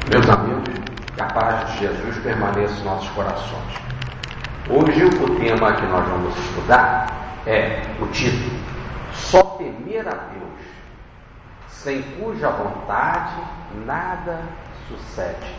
Meus amigos, que a paz de Jesus permaneça em nossos corações. Hoje o tema que nós vamos estudar é o título: Só temer a Deus, sem cuja vontade nada sucede.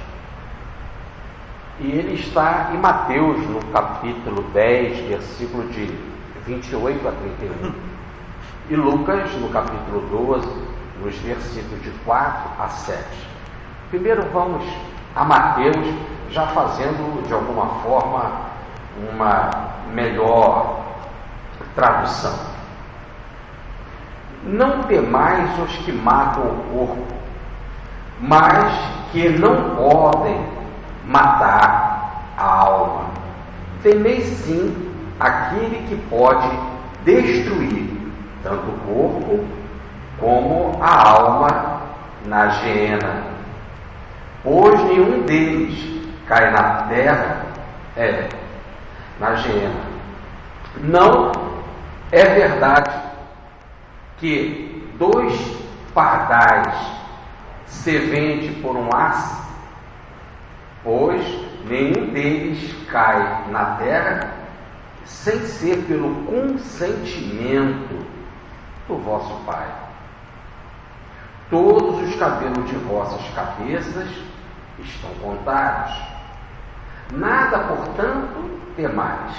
E ele está em Mateus, no capítulo 10, versículo de 28 a 31. E Lucas, no capítulo 12, nos versículos de 4 a 7. Primeiro vamos a Mateus, já fazendo de alguma forma uma melhor tradução. Não temais os que matam o corpo, mas que não podem matar a alma. Temei sim aquele que pode destruir tanto o corpo como a alma na geena. Pois nenhum deles cai na terra, na geena. Não é verdade que 2 pardais se vende por um aço? Pois nenhum deles cai na terra sem ser pelo consentimento do vosso Pai. Todos os cabelos de vossas cabeças estão contados. Nada, portanto, temais.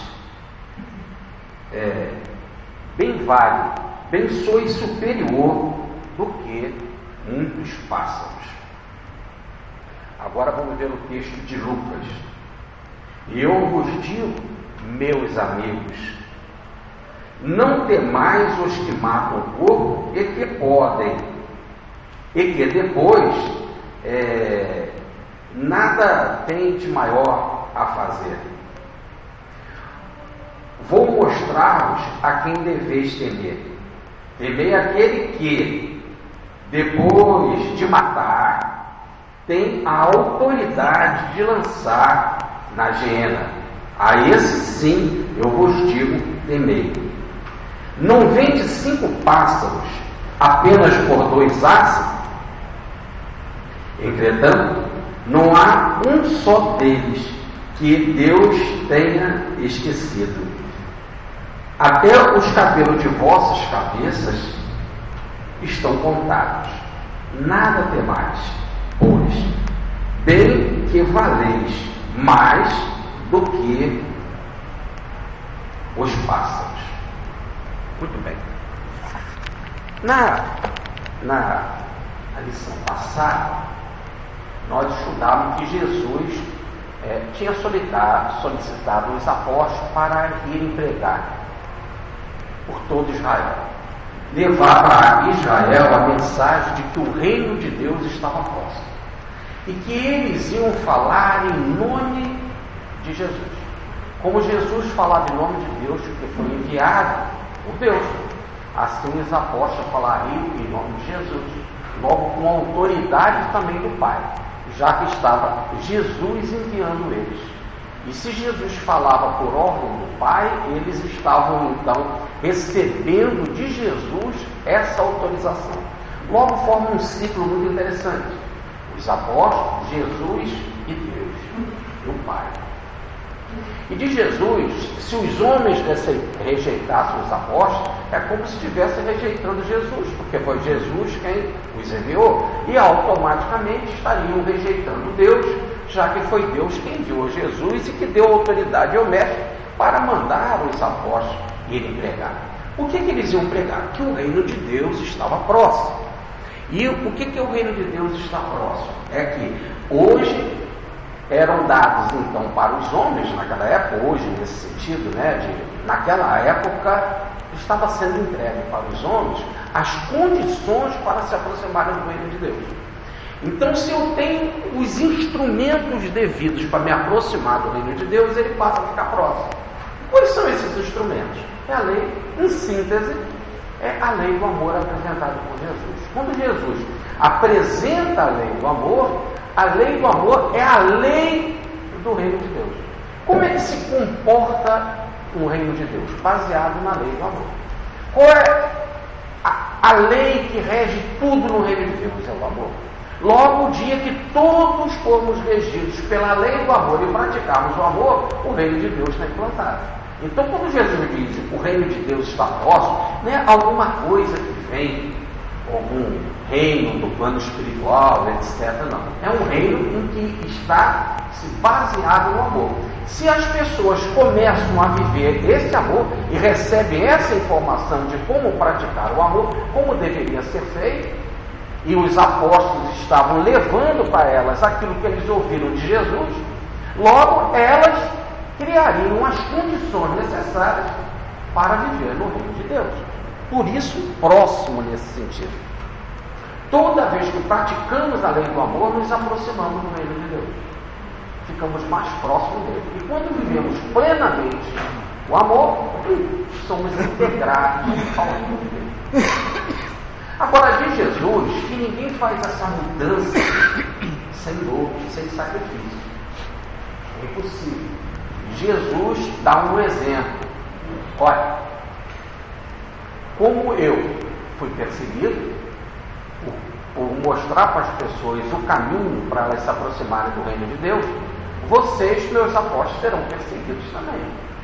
Bem vale, bem sois superior do que muitos pássaros. Agora vamos ver o texto de Lucas. Eu vos digo, meus amigos, não temais os que matam o corpo e que podem, e que depois nada tem de maior a fazer. Vou mostrar-vos a quem deveis temer. Temei aquele que, depois de matar, tem a autoridade de lançar na geena. A esse sim eu vos digo, temei. Não vende 5 pássaros apenas por 2 asas? Entretanto, não há um só deles que Deus tenha esquecido. Até os cabelos de vossas cabeças estão contados. Nada temais, pois bem que valeis mais do que os pássaros. Muito bem. Na lição passada, nós estudamos que Jesus tinha solicitado os apóstolos para irem pregar por todo Israel. Levar para Israel a mensagem de que o reino de Deus estava próximo. E que eles iam falar em nome de Jesus. Como Jesus falava em nome de Deus, porque foi enviado por Deus, assim os apóstolos falariam em nome de Jesus, logo com autoridade também do Pai, já que estava Jesus enviando eles. E se Jesus falava por ordem do Pai, eles estavam então recebendo de Jesus essa autorização. Logo forma um ciclo muito interessante: os apóstolos, Jesus e Deus, e o Pai. E de Jesus, se os homens rejeitassem os apóstolos, é como se estivessem rejeitando Jesus, porque foi Jesus quem os enviou, e automaticamente estariam rejeitando Deus, já que foi Deus quem enviou Jesus e que deu autoridade ao mestre para mandar os apóstolos irem pregar. O que eles iam pregar? Que o reino de Deus estava próximo. E o que o reino de Deus está próximo? É que hoje eram dados então para os homens naquela época, hoje nesse sentido, naquela época estava sendo entregue para os homens as condições para se aproximarem do reino de Deus. Então, se eu tenho os instrumentos devidos para me aproximar do reino de Deus, ele passa a ficar próximo. Quais são esses instrumentos? É a lei, em síntese, é a lei do amor apresentada por Jesus. Quando Jesus apresenta a lei do amor é a lei do reino de Deus. Como é que se comporta o reino de Deus? Baseado na lei do amor. Qual é a lei que rege tudo no reino de Deus? É o amor. Logo, o dia que todos formos regidos pela lei do amor e praticarmos o amor, o reino de Deus está implantado. Então, quando Jesus diz o reino de Deus está próximo, não é alguma coisa que vem como um reino do plano espiritual, etc. Não. É um reino em que está baseado no amor. Se as pessoas começam a viver esse amor e recebem essa informação de como praticar o amor, como deveria ser feito, e os apóstolos estavam levando para elas aquilo que eles ouviram de Jesus, logo elas criariam as condições necessárias para viver no reino de Deus. Por isso, próximo nesse sentido. Toda vez que praticamos a lei do amor, nos aproximamos do reino de Deus. Ficamos mais próximos dele. E quando vivemos plenamente o amor, somos integrados ao reino de Deus. Agora, diz Jesus que ninguém faz essa mudança sem dor, sem sacrifício. É impossível. Jesus dá um exemplo. Olha, como eu fui perseguido, por mostrar para as pessoas o caminho para elas se aproximarem do reino de Deus, vocês, meus apóstolos, serão perseguidos também.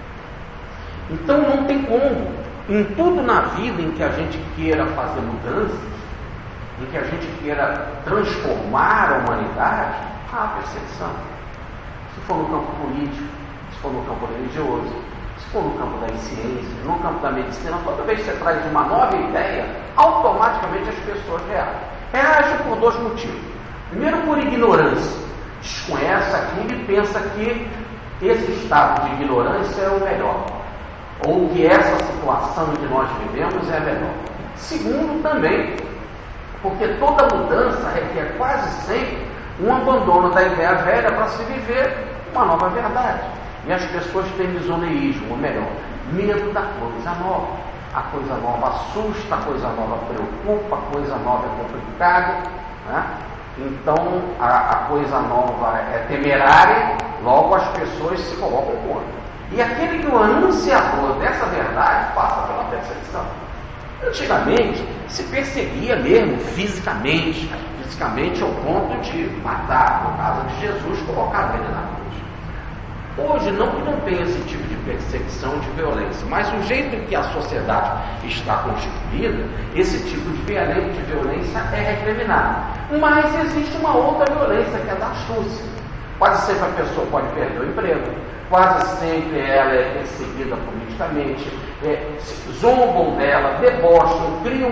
Então não tem como. Em tudo na vida em que a gente queira fazer mudanças, em que a gente queira transformar a humanidade, há perseguição. Se for no campo político, se for no campo religioso, se for no campo das ciências, no campo da medicina, toda vez que você traz uma nova ideia, automaticamente as pessoas reagem. Reagem por dois motivos. Primeiro, por ignorância. Desconhece aquilo e pensa que esse estado de ignorância é o melhor, ou que essa situação que nós vivemos é a melhor. Segundo, também, porque toda mudança requer quase sempre um abandono da ideia velha para se viver uma nova verdade. E as pessoas têm misoneísmo, ou melhor, medo da coisa nova. A coisa nova assusta, a coisa nova preocupa, a coisa nova é complicada, né? Então a coisa nova é temerária, logo as pessoas se colocam contra. E aquele que é o anunciador dessa verdade passa pela perseguição. Antigamente se perseguia mesmo fisicamente ao ponto de matar, no caso de Jesus, colocar ele na cruz. Hoje não tem esse tipo de perseguição, de violência, mas o jeito em que a sociedade está constituída, esse tipo de violência é recriminado. Mas existe uma outra violência, que é da astúcia. Quase sempre a pessoa pode perder o emprego, quase sempre ela é perseguida politicamente, zombam dela, debocham, criam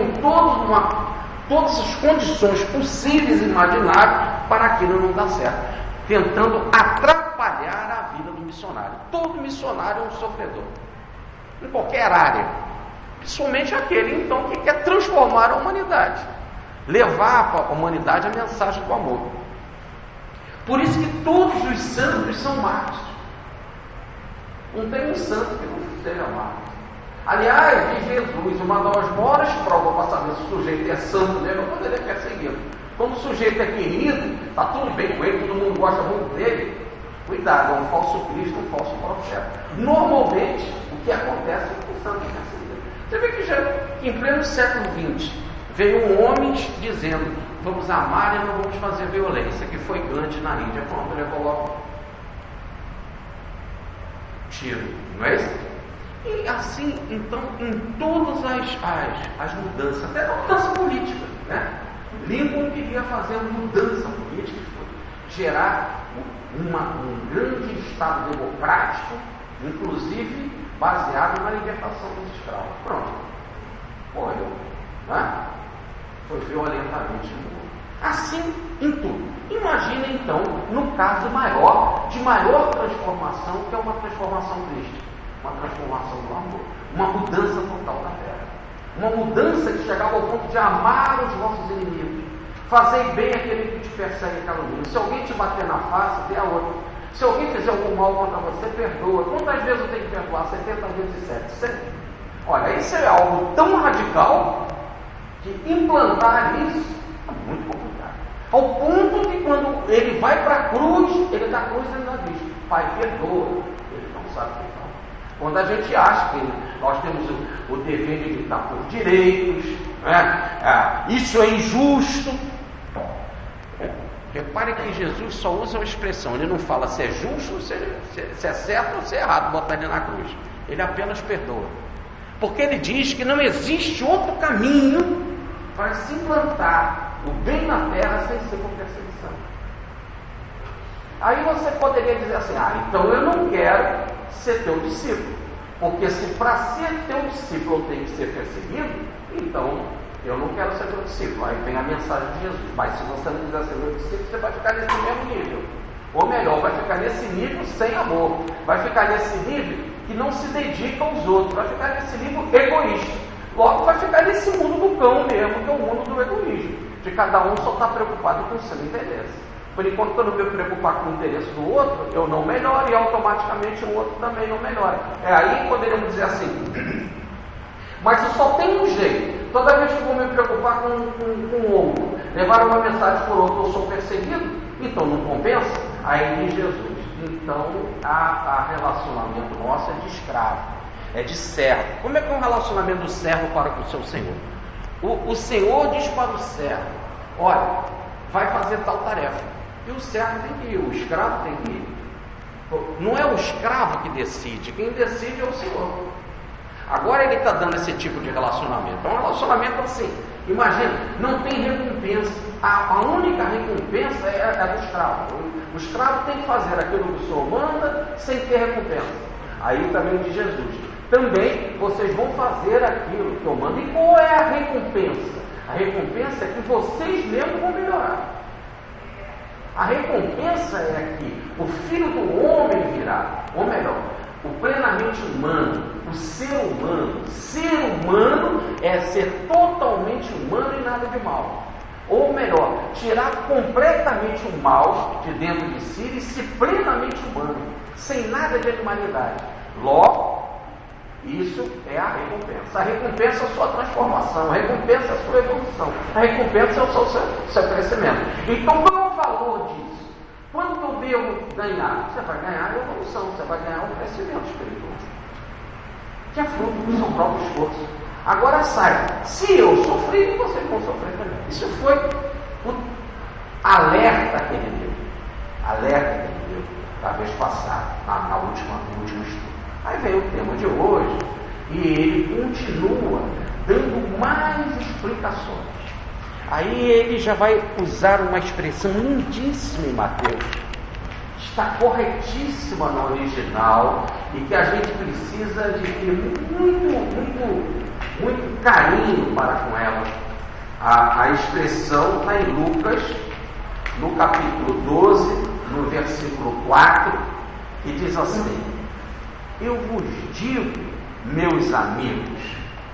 todas as condições possíveis e imagináveis para aquilo não dar certo, tentando atrapalhar a vida do missionário. Todo missionário é um sofredor, em qualquer área, principalmente aquele então que quer transformar a humanidade, levar para a humanidade a mensagem do amor. Por isso que todos os santos são mártires. Não tem um santo que não seja mártir. Aliás, diz Jesus, uma das maiores provas para saber se o sujeito é santo mesmo, quando ele é perseguido. Quando o sujeito é querido, está tudo bem com ele, todo mundo gosta muito dele, cuidado, é um falso Cristo, um falso profeta. Normalmente, o que acontece é que o santo é perseguido. Você vê que já em pleno século XX, veio homens dizendo, vamos amar e não vamos fazer violência, que foi Gandhi na Índia, quando ele coloca tiro, não é isso? E assim, então, em todas as mudanças, até na mudança política, né? Lincoln queria fazer uma mudança política, gerar um grande Estado democrático, inclusive baseado na libertação dos escravos. Pronto, morreu, né? Foi violentamente morto. Assim em tudo. Imagina então, no caso de maior transformação, que é uma transformação crística, uma transformação do amor, uma mudança total da terra, uma mudança que chegava ao ponto de amar os vossos inimigos, fazer bem aquele que te persegue e calunia. Se alguém te bater na face, dê a outra. Se alguém fizer algum mal contra você, perdoa. Quantas vezes eu tenho que perdoar? 70 vezes 7. Sempre. Olha, isso é algo tão radical que implantar isso é muito complicado. Ao ponto que quando ele vai para a cruz, ele da cruz ainda diz, Pai, perdoa. Ele não sabe perdoar. Quando a gente acha que nós temos o dever de lutar por direitos, né? Isso é injusto. Repare que Jesus só usa uma expressão, ele não fala se é justo, se é certo ou se é errado botar ele na cruz. Ele apenas perdoa. Porque ele diz que não existe outro caminho para se implantar o bem na terra sem ser por perseguição. Aí você poderia dizer assim, então eu não quero ser teu discípulo. Porque se para ser teu discípulo eu tenho que ser perseguido, então eu não quero ser teu discípulo. Aí vem a mensagem de Jesus. Mas se você não quiser ser meu discípulo, você vai ficar nesse mesmo nível. Ou melhor, vai ficar nesse nível sem amor. Vai ficar nesse nível que não se dedica aos outros. Vai ficar nesse nível egoísta. Logo vai ficar nesse mundo do cão mesmo, que é o mundo do egoísmo. De cada um só está preocupado com o seu interesse. Por enquanto, quando eu me preocupar com o interesse do outro, eu não melhoro e automaticamente o outro também não melhora. Aí poderíamos dizer assim, mas só tem um jeito. Toda vez que eu vou me preocupar com o outro, levar uma mensagem por outro, eu sou perseguido, então não compensa? Aí diz Jesus, então a relacionamento nosso é de escravo, é de servo. Como é que é um relacionamento do servo para com o seu senhor? O senhor diz para o servo, olha, vai fazer tal tarefa. E o servo tem que ir, o escravo tem que ir. Não é o escravo que decide, quem decide é o senhor. Agora ele está dando esse tipo de relacionamento. É um relacionamento assim, imagina, não tem recompensa. A única recompensa é do escravo. O escravo tem que fazer aquilo que o senhor manda sem ter recompensa. Aí também diz Jesus, também vocês vão fazer aquilo que eu mando. E qual é a recompensa? A recompensa é que vocês mesmos vão melhorar. A recompensa é que o Filho do Homem virá, ou melhor, o plenamente humano, o ser humano. Ser humano é ser totalmente humano e nada de mal. Ou melhor, tirar completamente o mal de dentro de si e ser plenamente humano, sem nada de animalidade. Logo, isso é a recompensa. A recompensa é a sua transformação, a recompensa é a sua evolução, a recompensa é o seu crescimento. Então, qual é o valor disso? Quanto eu devo ganhar? Você vai ganhar a evolução, você vai ganhar o crescimento espiritual, que é fruto do seu próprio esforço. Agora saiba, se eu sofri, vocês vão sofrer também. Isso foi o alerta que ele deu. Alerta que ele deu da vez passada, no último estudo. Aí vem o tema de hoje e ele continua dando mais explicações. Aí ele já vai usar uma expressão lindíssima em Mateus. Está corretíssima no original e que a gente precisa de ter muito carinho para com ela. A expressão está em Lucas, no capítulo 12, no versículo 4, que diz assim: eu vos digo, meus amigos.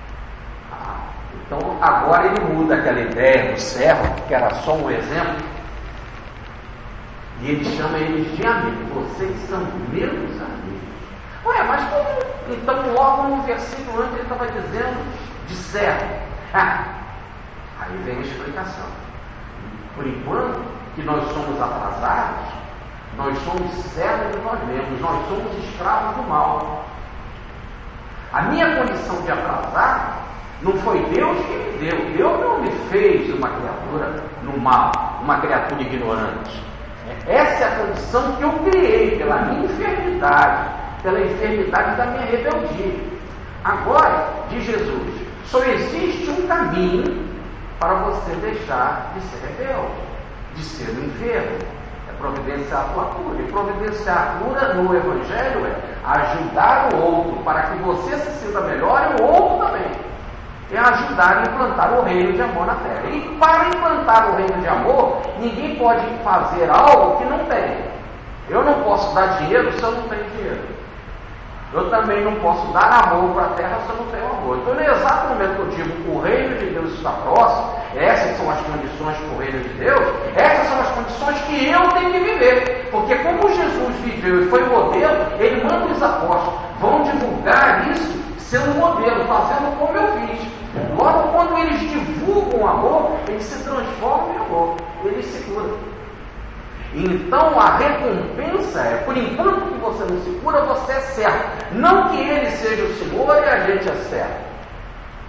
Então agora ele muda aquela ideia do servo, que era só um exemplo, e ele chama eles de amigos. Vocês são meus amigos. Ué, mas como? Então logo no versículo antes ele estava dizendo de servo. Aí vem a explicação. Por enquanto que nós somos atrasados, nós somos servos de nós mesmos, nós somos escravos do mal. A minha condição de atrasado não foi Deus que me deu. Deus não me fez uma criatura no mal, uma criatura ignorante. Essa é a condição que eu criei pela minha enfermidade, pela enfermidade da minha rebeldia. Agora, diz Jesus, só existe um caminho para você deixar de ser rebelde, de ser um enfermo. É providenciar a tua cura. E providenciar a cura no Evangelho é ajudar o outro para que você se sinta melhor e o outro também. É ajudar a implantar o reino de amor na terra. E para implantar o reino de amor, ninguém pode fazer algo que não tem. Eu não posso dar dinheiro se eu não tenho dinheiro. Eu também não posso dar amor para a terra se eu não tenho amor. Então, no exato momento que eu digo o reino de Deus está próximo, essas são as condições para o reino de Deus, essas são as condições que eu tenho que viver. Porque como Jesus viveu e foi modelo, ele manda os apóstolos, vão divulgar isso sendo modelo, fazendo como eu fiz. Logo, quando eles divulgam o amor, eles se transformam em amor, eles se curam. Então a recompensa é, por enquanto que você não se cura, você é servo. Não que ele seja o Senhor e a gente é servo.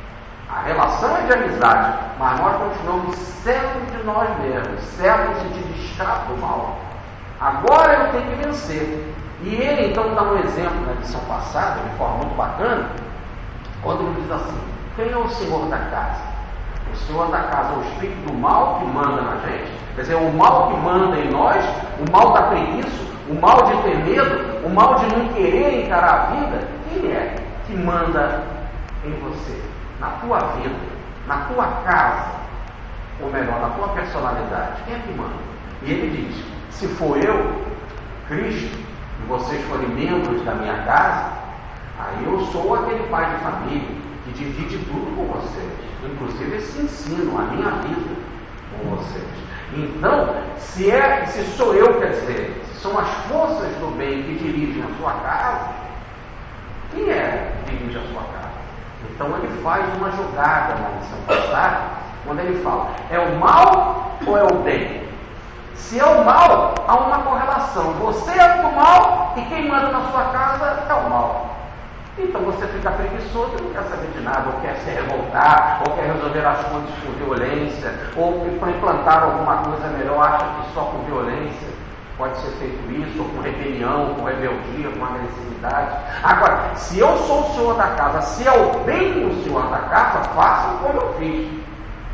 A relação é de amizade, mas nós continuamos servos de nós mesmos, servos no sentido de escravo do mal. Agora eu tenho que vencer. E ele então dá um exemplo na lição passada, de forma muito bacana, quando ele diz assim: quem é o Senhor da casa? O Senhor da casa é o espírito do mal que manda na gente. Quer dizer, o mal que manda em nós, o mal da preguiça, o mal de ter medo, o mal de não querer encarar a vida. Quem é que manda em você, na tua vida, na tua casa, ou melhor, na tua personalidade? Quem é que manda? E ele diz: se for eu, Cristo, e vocês forem membros da minha casa, aí eu sou aquele pai de família que divide tudo com vocês, inclusive esse ensino, a minha vida com vocês. Então, se sou eu, quer dizer, se são as forças do bem que dirigem a sua casa, quem é que dirige a sua casa? Então ele faz uma jogada na lição passada, quando ele fala: é o mal ou é o bem? Se é o mal, há uma correlação. Você é do mal e quem manda na sua casa é o mal. Então você fica preguiçoso e não quer saber de nada, ou quer se revoltar, ou quer resolver as coisas com violência, ou para implantar alguma coisa melhor, acha que só com violência pode ser feito isso, ou com rebelião, com rebeldia, com agressividade. Agora, se eu sou o senhor da casa, se é o bem do senhor da casa, faça como eu fiz.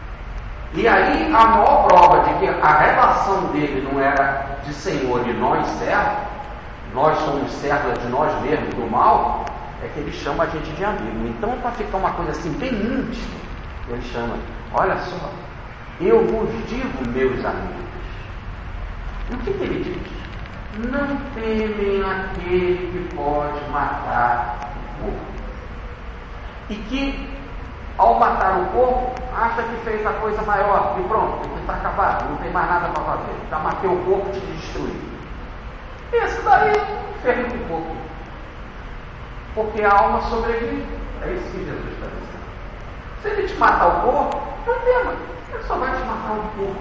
E aí a maior prova de que a relação dele não era de senhor e nós servos, nós somos servos de nós mesmos do mal, é que ele chama a gente de amigo. Então, para ficar uma coisa assim bem íntima, ele chama: olha só, eu vos digo, meus amigos. E o que ele diz? Não temem aquele que pode matar o corpo, e que ao matar o corpo acha que fez a coisa maior, e pronto, está acabado, não tem mais nada para fazer, já matei o corpo, te destruí. Esse daí ferra um pouco, porque a alma sobrevive. É isso que Jesus está dizendo. Se ele te matar o corpo, não tema, ele só vai te matar um corpo.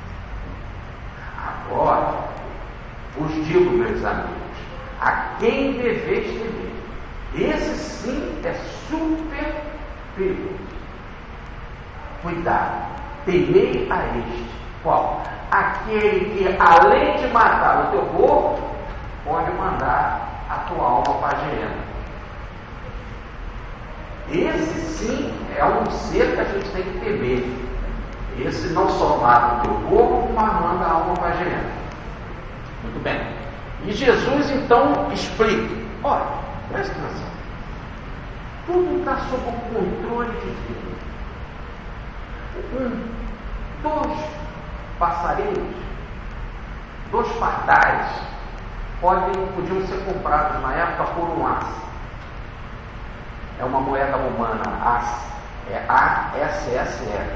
Agora, vos digo, meus amigos, a quem deveis temer. Esse sim é super perigoso. Cuidado, temei a este. Qual? Aquele que, além de matar o teu corpo, pode mandar a tua alma para a geena. Esse sim é um ser que a gente tem que temer. Esse não só mata o teu corpo, mas manda a alma para a geena. Muito bem. E Jesus então explica: olha, presta atenção, tudo está sob o controle divino. Dois passarinhos, dois pardais podiam ser comprados na época por um aço. É uma moeda romana, AS, é ASSR,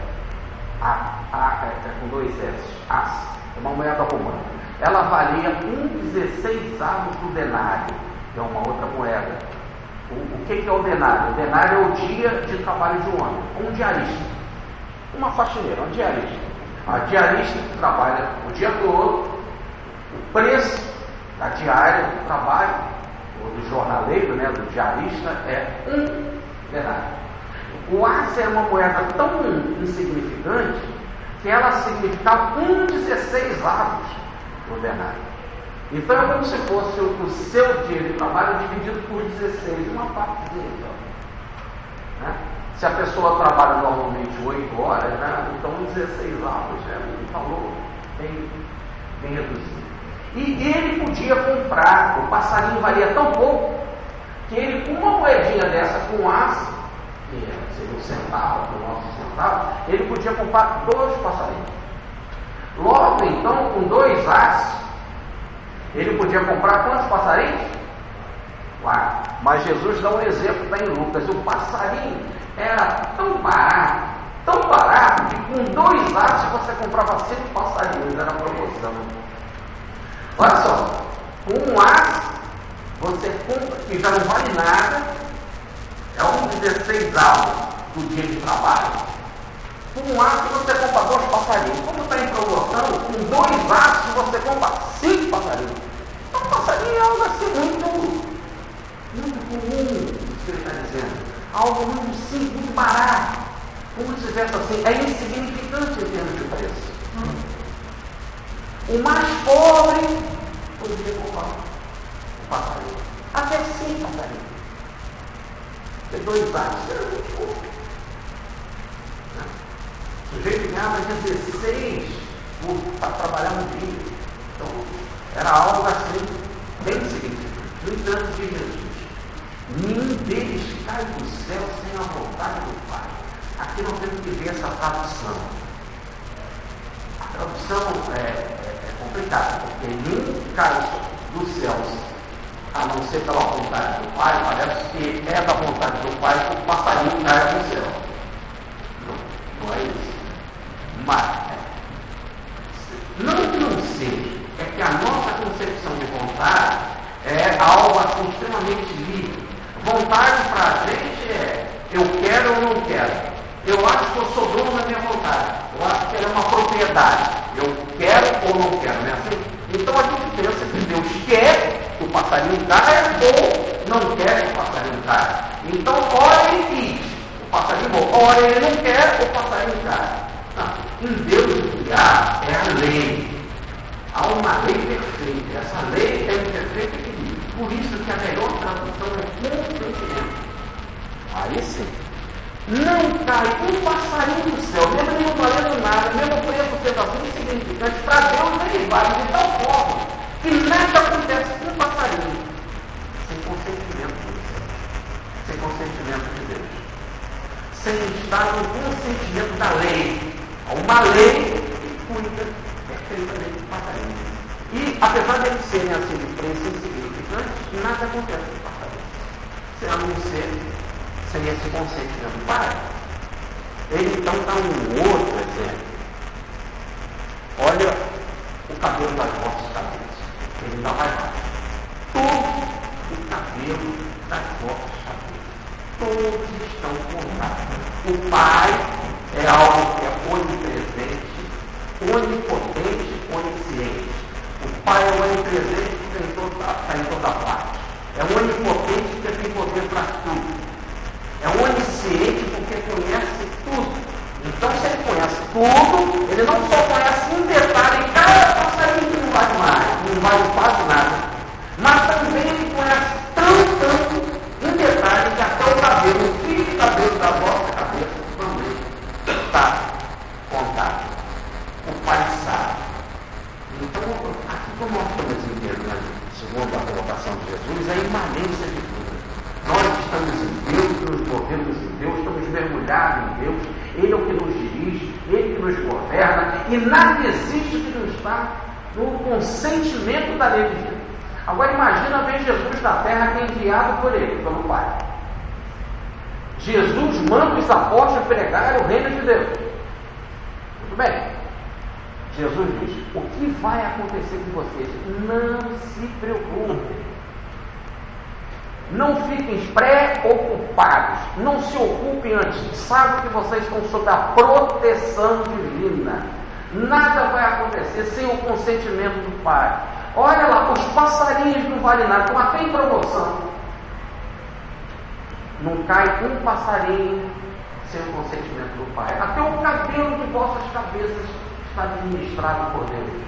com dois S, AS, é uma moeda romana. Ela valia 1,16 avos do denário, que é uma outra moeda. O que é o denário? O denário é o dia de trabalho de um homem, um diarista, uma faxineira, uma diarista. A diarista que trabalha o dia todo, o preço da diária do trabalho, ou do jornaleiro, né, do diarista, é 1 denário. O aço é uma moeda tão insignificante que ela significava 1,16 avos do denário. Então é como se fosse o seu dia de trabalho dividido por 16, uma partezinha só. Né? Se a pessoa trabalha normalmente 8 horas, né, então 16 avos é um valor bem reduzido. E ele podia comprar, o passarinho valia tão pouco, que ele, com uma moedinha dessa com aço, que seria um centavo, o nosso centavo, ele podia comprar 2 passarinhos. Logo então, com 2 aços, ele podia comprar quantos passarinhos? 4. Mas Jesus dá um exemplo, está em Lucas. O passarinho era tão barato, que com 2 aços você comprava 5 passarinhos, era promoção. Olha só, com 1 aço, você compra, que já não vale nada, é 1,16 avos do dia de trabalho. Com 1 aço você compra 2 passarinhos. Como está em promoção, com 2 aços você compra 5 passarinhos. Então, passarinho é algo assim muito comum, isso que ele está dizendo. Algo muito simples, muito barato. O mais pobre poderia roubar um passarinho. Até 5 passarinhos. Tem 2 anos, era muito pouco. O sujeito ganhava 16 para trabalhar no dia. Então, era algo assim, bem significativo. No entanto, de Jesus, nenhum deles cai do céu sem a vontade do Pai. Aqui nós temos que ver essa tradução. A tradução é complicada, porque nenhum cai do céu a não ser pela vontade do Pai. Parece que é da vontade do Pai que o passarinho cai do céu. Não é isso. Mas, não que não seja, é que a nossa concepção de vontade é algo assim extremamente livre. Vontade para a gente é eu quero ou não quero. Eu acho que eu sou dono da minha vontade. Eu acho que ela é uma propriedade. Eu quero ou não quero, não é assim? Então a gente pensa que Deus quer que o passarinho caia ou não quer que o passarinho caia. Então, ora ele diz, o passarinho voa. Ora ele não quer, o passarinho cai. Não. Em Deus o que há é a lei. Há uma lei perfeita. Essa lei tem um perfeito equilíbrio. Por isso que a melhor tradução é consentimento. Aí sim. Não cai um passarinho do céu, mesmo ele não valendo nada, mesmo o preço sendo assim insignificante, para Deus ele vale de tal forma que nada acontece com um passarinho sem consentimento do céu, sem consentimento de Deus, sem estar no consentimento da lei. Há uma lei que cuida perfeitamente do passarinho. E apesar de eles serem assim de preço insignificante, nada acontece com o passarinho, se a não ser sem esse consentimento do Pai. Ele então dá um outro exemplo. Olha o cabelo das vossas cabeças. Ele não vai mais. Todo o cabelo das vossas cabeças. Todos estão contados. O Pai é algo que é onipresente, onipotente, onisciente. O Pai é onipresente que está em toda parte. É onipotente que tem poder para tudo. É onisciente porque conhece tudo. Então, se ele conhece tudo, ele não só conhece um detalhe, cada passarinho que não vale mais, não vale quase nada, mas também ele conhece tanto um detalhe que até o cabelo, o fio de cabelo da vossa cabeça também está contado. O Pai sabe. Então, aqui como nós podemos entender, segundo a colocação de Jesus, é a imanência de tudo. Nós estamos em Deus, nos movemos em Deus, estamos mergulhados em Deus, Ele é o que nos dirige, Ele que nos governa, e nada existe que não está no consentimento da lei de Deus. Agora imagina ver Jesus na terra que é enviado por Ele, pelo Pai. Jesus manda os apóstolos pregar o reino de Deus. Muito bem. Jesus diz, o que vai acontecer com vocês? Não se preocupem. Não fiquem preocupados, não se ocupem antes, sabem que vocês estão sob a proteção divina. Nada vai acontecer sem o consentimento do Pai. Olha lá, os passarinhos não valem nada, estão até em promoção. Não cai um passarinho sem o consentimento do Pai. Até o cabelo de vossas cabeças está administrado por Deus.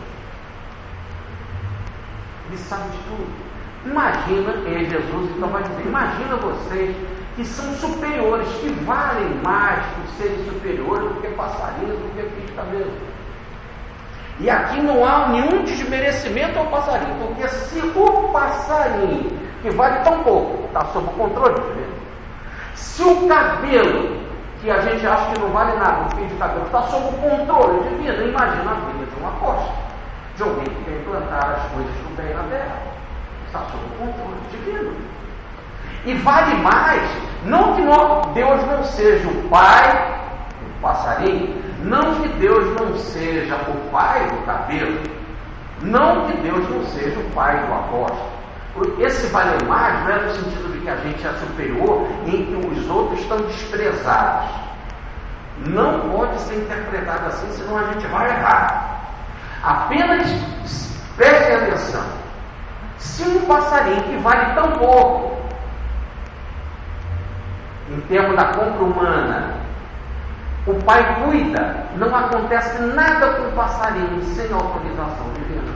Ele sabe de tudo. Imagina, Jesus então vai dizer, imagina vocês que são superiores, que valem mais por serem superiores do que passarinhos, do que fios de cabelo. E aqui não há nenhum desmerecimento ao passarinho, porque se o passarinho, que vale tão pouco, está sob o controle de Deus, se o cabelo, que a gente acha que não vale nada, um fio de cabelo, está sob o controle divino, imagina a vida de um apóstolo, de alguém que quer implantar as coisas do bem na terra. Está sob o controle divino. E vale mais, não que Deus não seja o pai do passarinho, não que Deus não seja o pai do cabelo, não que Deus não seja o pai do apóstolo. Esse valer mais não é no sentido de que a gente é superior em que os outros estão desprezados. Não pode ser interpretado assim, senão a gente vai errar. Apenas prestem atenção. Se um passarinho que vale tão pouco, em termos da compra humana, O pai cuida, não acontece nada com o passarinho sem autorização divina.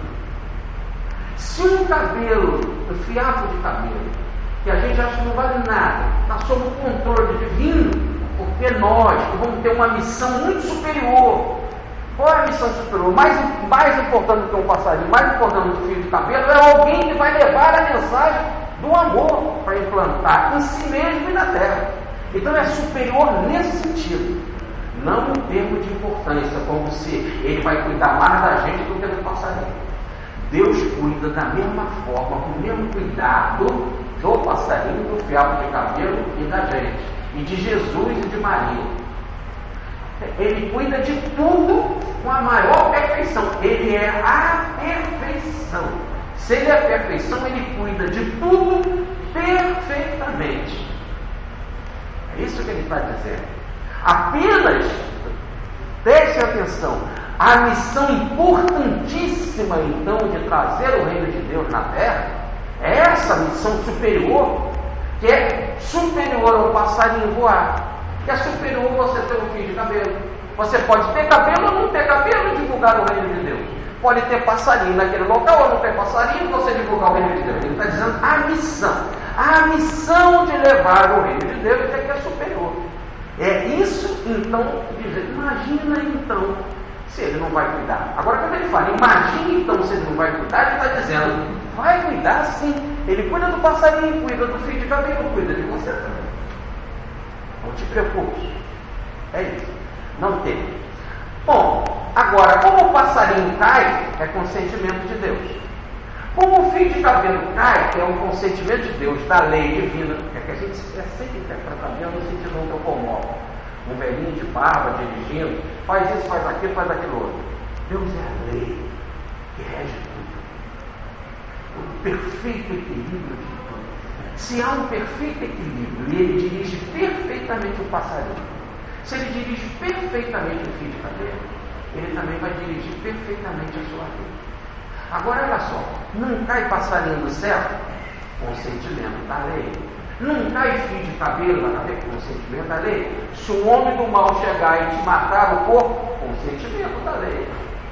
Se um cabelo, um fiapo de cabelo, que a gente acha que não vale nada, está sob o controle divino, porque nós vamos ter uma missão muito superior. Qual é a missão superior? Mais importante do que um passarinho, mais importante do que um fio de cabelo, é alguém que vai levar a mensagem do amor para implantar em si mesmo e na terra. Então é superior nesse sentido. Não em termos de importância, como se ele vai cuidar mais da gente do que do passarinho. Deus cuida da mesma forma, com o mesmo cuidado do passarinho, do fiapo de cabelo e da gente, e de Jesus e de Maria. Ele cuida de tudo com a maior perfeição. Ele é a perfeição. Se ele é a perfeição, ele cuida de tudo perfeitamente. É isso que ele está dizendo. Apenas, preste atenção, a missão importantíssima então de trazer o reino de Deus na terra é essa missão superior, que é superior ao passarinho voar, que é superior você ter um fio de cabelo. Você pode ter cabelo ou não ter cabelo e divulgar o reino de Deus. Pode ter passarinho naquele local ou não ter passarinho e você divulgar o reino de Deus. Ele está dizendo a missão de levar o reino de Deus é que é superior. É isso, então, dizer, imagina então se ele não vai cuidar. Agora, quando ele fala, imagina então se ele não vai cuidar, ele está dizendo, vai cuidar sim. Ele cuida do passarinho, cuida do fio de cabelo, cuida de você também. Não te preocupes. É isso. Não tem. Bom, agora, como o passarinho cai, é consentimento de Deus. Como o fio de cabelo cai, é um consentimento de Deus, da lei divina, que a gente sempre interpreta bem no sentido antropomórfico. Um velhinho de barba dirigindo, faz isso, faz aquilo outro. Deus é a lei que rege tudo. O perfeito equilíbrio de tudo. Se há um perfeito equilíbrio e ele dirige perfeitamente o passarinho, se ele dirige perfeitamente o fio de cabelo, ele também vai dirigir perfeitamente a sua vida. Agora olha só, não cai passarinho do céu? Consentimento da lei. Não cai fio de cabelo na cabeça? Consentimento da lei. Se o homem do mal chegar e te matar o corpo, consentimento da lei.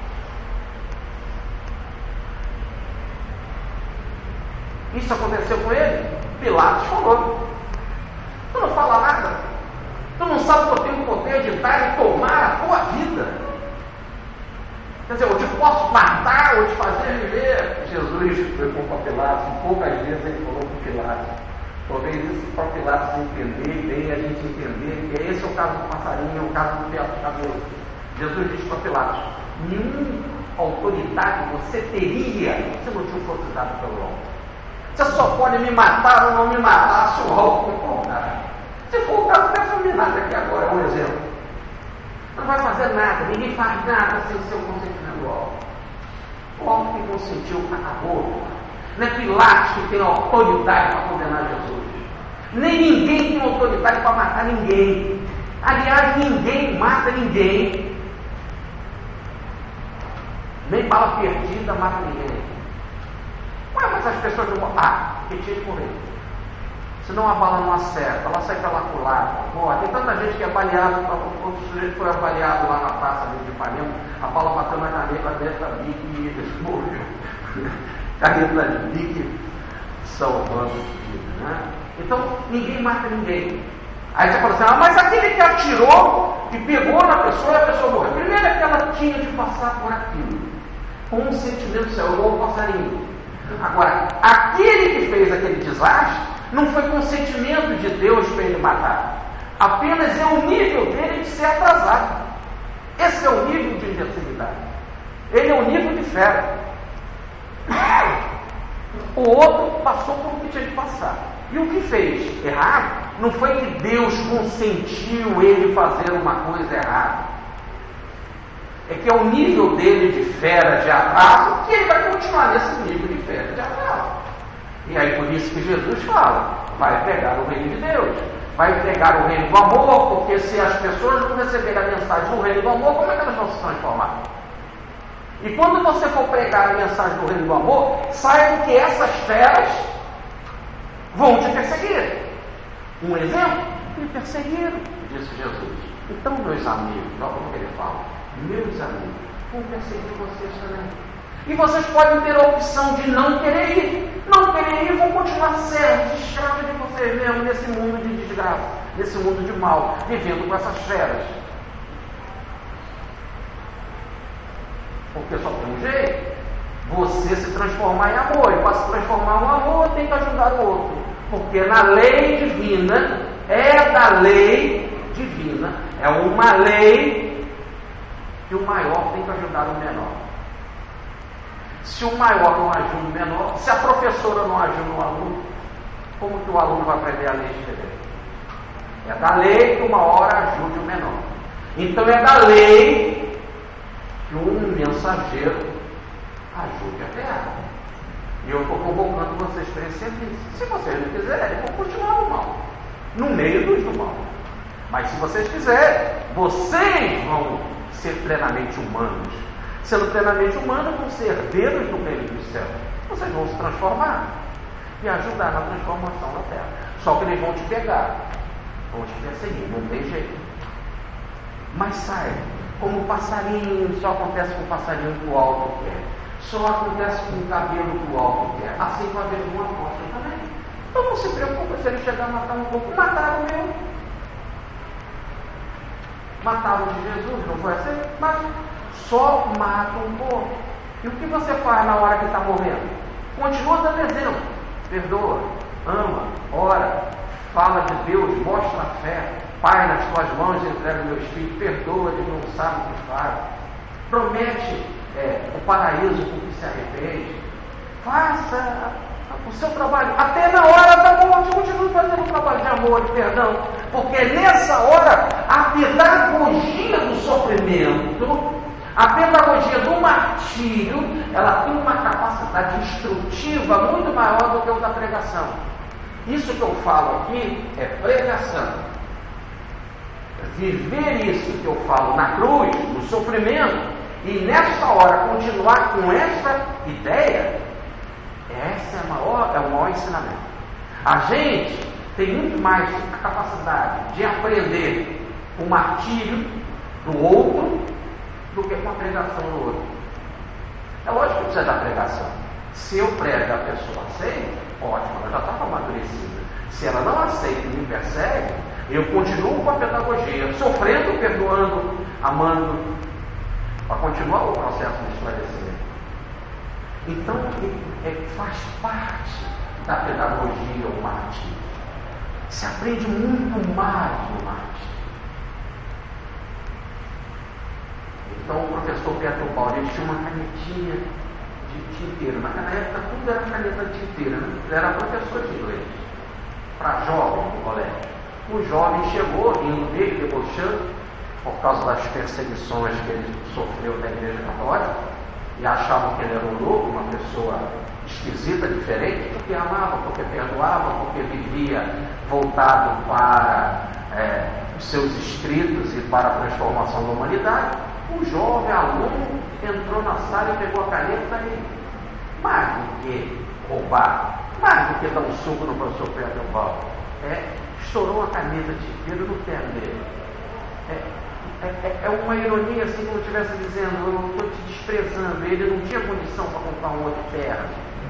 Isso aconteceu com ele? Pilatos falou. Tu não fala nada. Tu não sabe que eu tenho o poder de dar e tomar a tua vida. Quer dizer, eu te posso matar ou te fazer viver. Jesus foi para Pilatos, e poucas vezes ele falou para Pilatos. Talvez isso para Pilatos entender, bem a gente entender que esse é o caso do passarinho, é o caso do fiapo de cabelo. Jesus disse para Pilatos, nenhuma autoridade você teria se não te fosse dado pelo homem. Você só pode me matar ou não me matar se o alto concordar. Se for o caso, pensa em nada aqui agora, é um exemplo. Não vai fazer nada, ninguém faz nada sem o seu consentimento do alto. O alto que consentiu, acabou. Não é Pilatos que tem autoridade para condenar Jesus. Nem ninguém tem autoridade para matar ninguém. Aliás, ninguém mata ninguém. Nem bala perdida mata ninguém. Ué, mas as pessoas não morrem. Porque tinha que morrer. Senão a bala não acerta, ela sai pela culatra. Tem tanta gente que é baleado, outro sujeito foi avaliado lá na praça de Ipanema, a bala bateu na caneta dessa bique e ele morreu. Caneta de bique salvando vida, né? Então, ninguém mata ninguém. Aí você fala assim, mas aquele que atirou, que pegou na pessoa, a pessoa morreu. Primeiro é que ela tinha de passar por aquilo, com um sentimento seu, igual o passarinho. Agora, aquele que fez aquele desastre, não foi consentimento de Deus para ele matar. Apenas é o nível dele de ser atrasado. Esse é o nível de imbecilidade. Ele é o nível de fé. O outro passou por o que tinha de passar. E o que fez errado não foi que Deus consentiu ele fazer uma coisa errada. É que é o nível dele de fera de atraso que ele vai continuar nesse nível de fera de atraso. E aí por isso que Jesus fala, vai pegar o reino de Deus, vai pegar o reino do amor, porque se as pessoas não receberem a mensagem do reino do amor, como é que elas vão se transformar? E quando você for pregar a mensagem do reino do amor, saiba que essas feras vão te perseguir. Um exemplo, me perseguiram, disse Jesus. Então, meus amigos, olha como ele fala, meus amigos, vão perseguir vocês também. E vocês podem ter a opção de não querer ir. Não querer ir, vão continuar sendo escravos de vocês mesmo nesse mundo de desgraça, nesse mundo de mal, vivendo com essas feras. Porque só tem um jeito, você se transformar em amor. E para se transformar em amor, tem que ajudar o outro. Porque na lei divina, é uma lei que o maior tem que ajudar o menor. Se o maior não ajuda o menor, se a professora não ajuda o aluno, como que o aluno vai aprender a lei de direito? É da lei que uma hora ajude o menor. Então é da lei que um mensageiro ajude a terra. E eu estou convocando vocês para esse serviço. Se vocês não quiserem, vão continuar no mal, no meio do mal. Mas se vocês quiserem, vocês vão ser plenamente humanos. Sendo plenamente humanos, vão ser herdeiros do reino dos céus. Vocês vão se transformar e ajudar na transformação na terra. Só que eles vão te pegar, vão te perseguir, não tem jeito. Mas saiba, como o passarinho, só acontece com o passarinho que o alto quer. Só acontece com o cabelo que o alto quer. Assim vai haver uma morte também. Então não se preocupe se ele chegar a matar um pouco. Mataram o meu. Mataram de Jesus, não foi assim? Mas só mata um pouco. E o que você faz na hora que está morrendo? Continua dando exemplo. Perdoa, ama, ora, fala de Deus, mostra a fé. Pai, nas tuas mãos entrega meus filhos, perdoa, eles não sabem o que fazem. Promete o paraíso com que se arrepende. Faça o seu trabalho. Até na hora da morte, continue fazendo um trabalho de amor, de perdão. Porque nessa hora, a pedagogia do sofrimento, a pedagogia do martírio, ela tem uma capacidade instrutiva muito maior do que o da pregação. Isso que eu falo aqui é pregação. Viver isso que eu falo na cruz, no sofrimento, e nessa hora continuar com essa ideia, essa é o maior ensinamento. A gente tem muito mais a capacidade de aprender o martírio do outro do que com a pregação do outro. É lógico que precisa da pregação. Se eu prego e a pessoa aceita, ótimo, ela já está amadurecida. Se ela não aceita e me persegue, eu continuo com a pedagogia, sofrendo, perdoando, amando, para continuar o processo de esclarecimento. Então, faz parte da pedagogia o martírio. Se aprende muito mais no martírio. Então, o professor Pedro Paulo, ele tinha uma canetinha de tinteiro. Naquela época, tudo era caneta de tinteiro, né? Ele era professor de inglês, para jovem no colégio. O jovem chegou, rindo dele, debochando, por causa das perseguições que ele sofreu da Igreja Católica, e achavam que ele era um louco, uma pessoa esquisita, diferente, porque amava, porque perdoava, porque vivia voltado para os seus escritos e para a transformação da humanidade. O jovem aluno entrou na sala e pegou a caneta e, mais do que roubar, mais do que dar um soco no professor Pedro Paulo, estourou a caneta de tinteiro no pé dele. É uma ironia, assim, como eu estivesse dizendo, eu não estou te desprezando, ele não tinha condição para comprar um outro terra.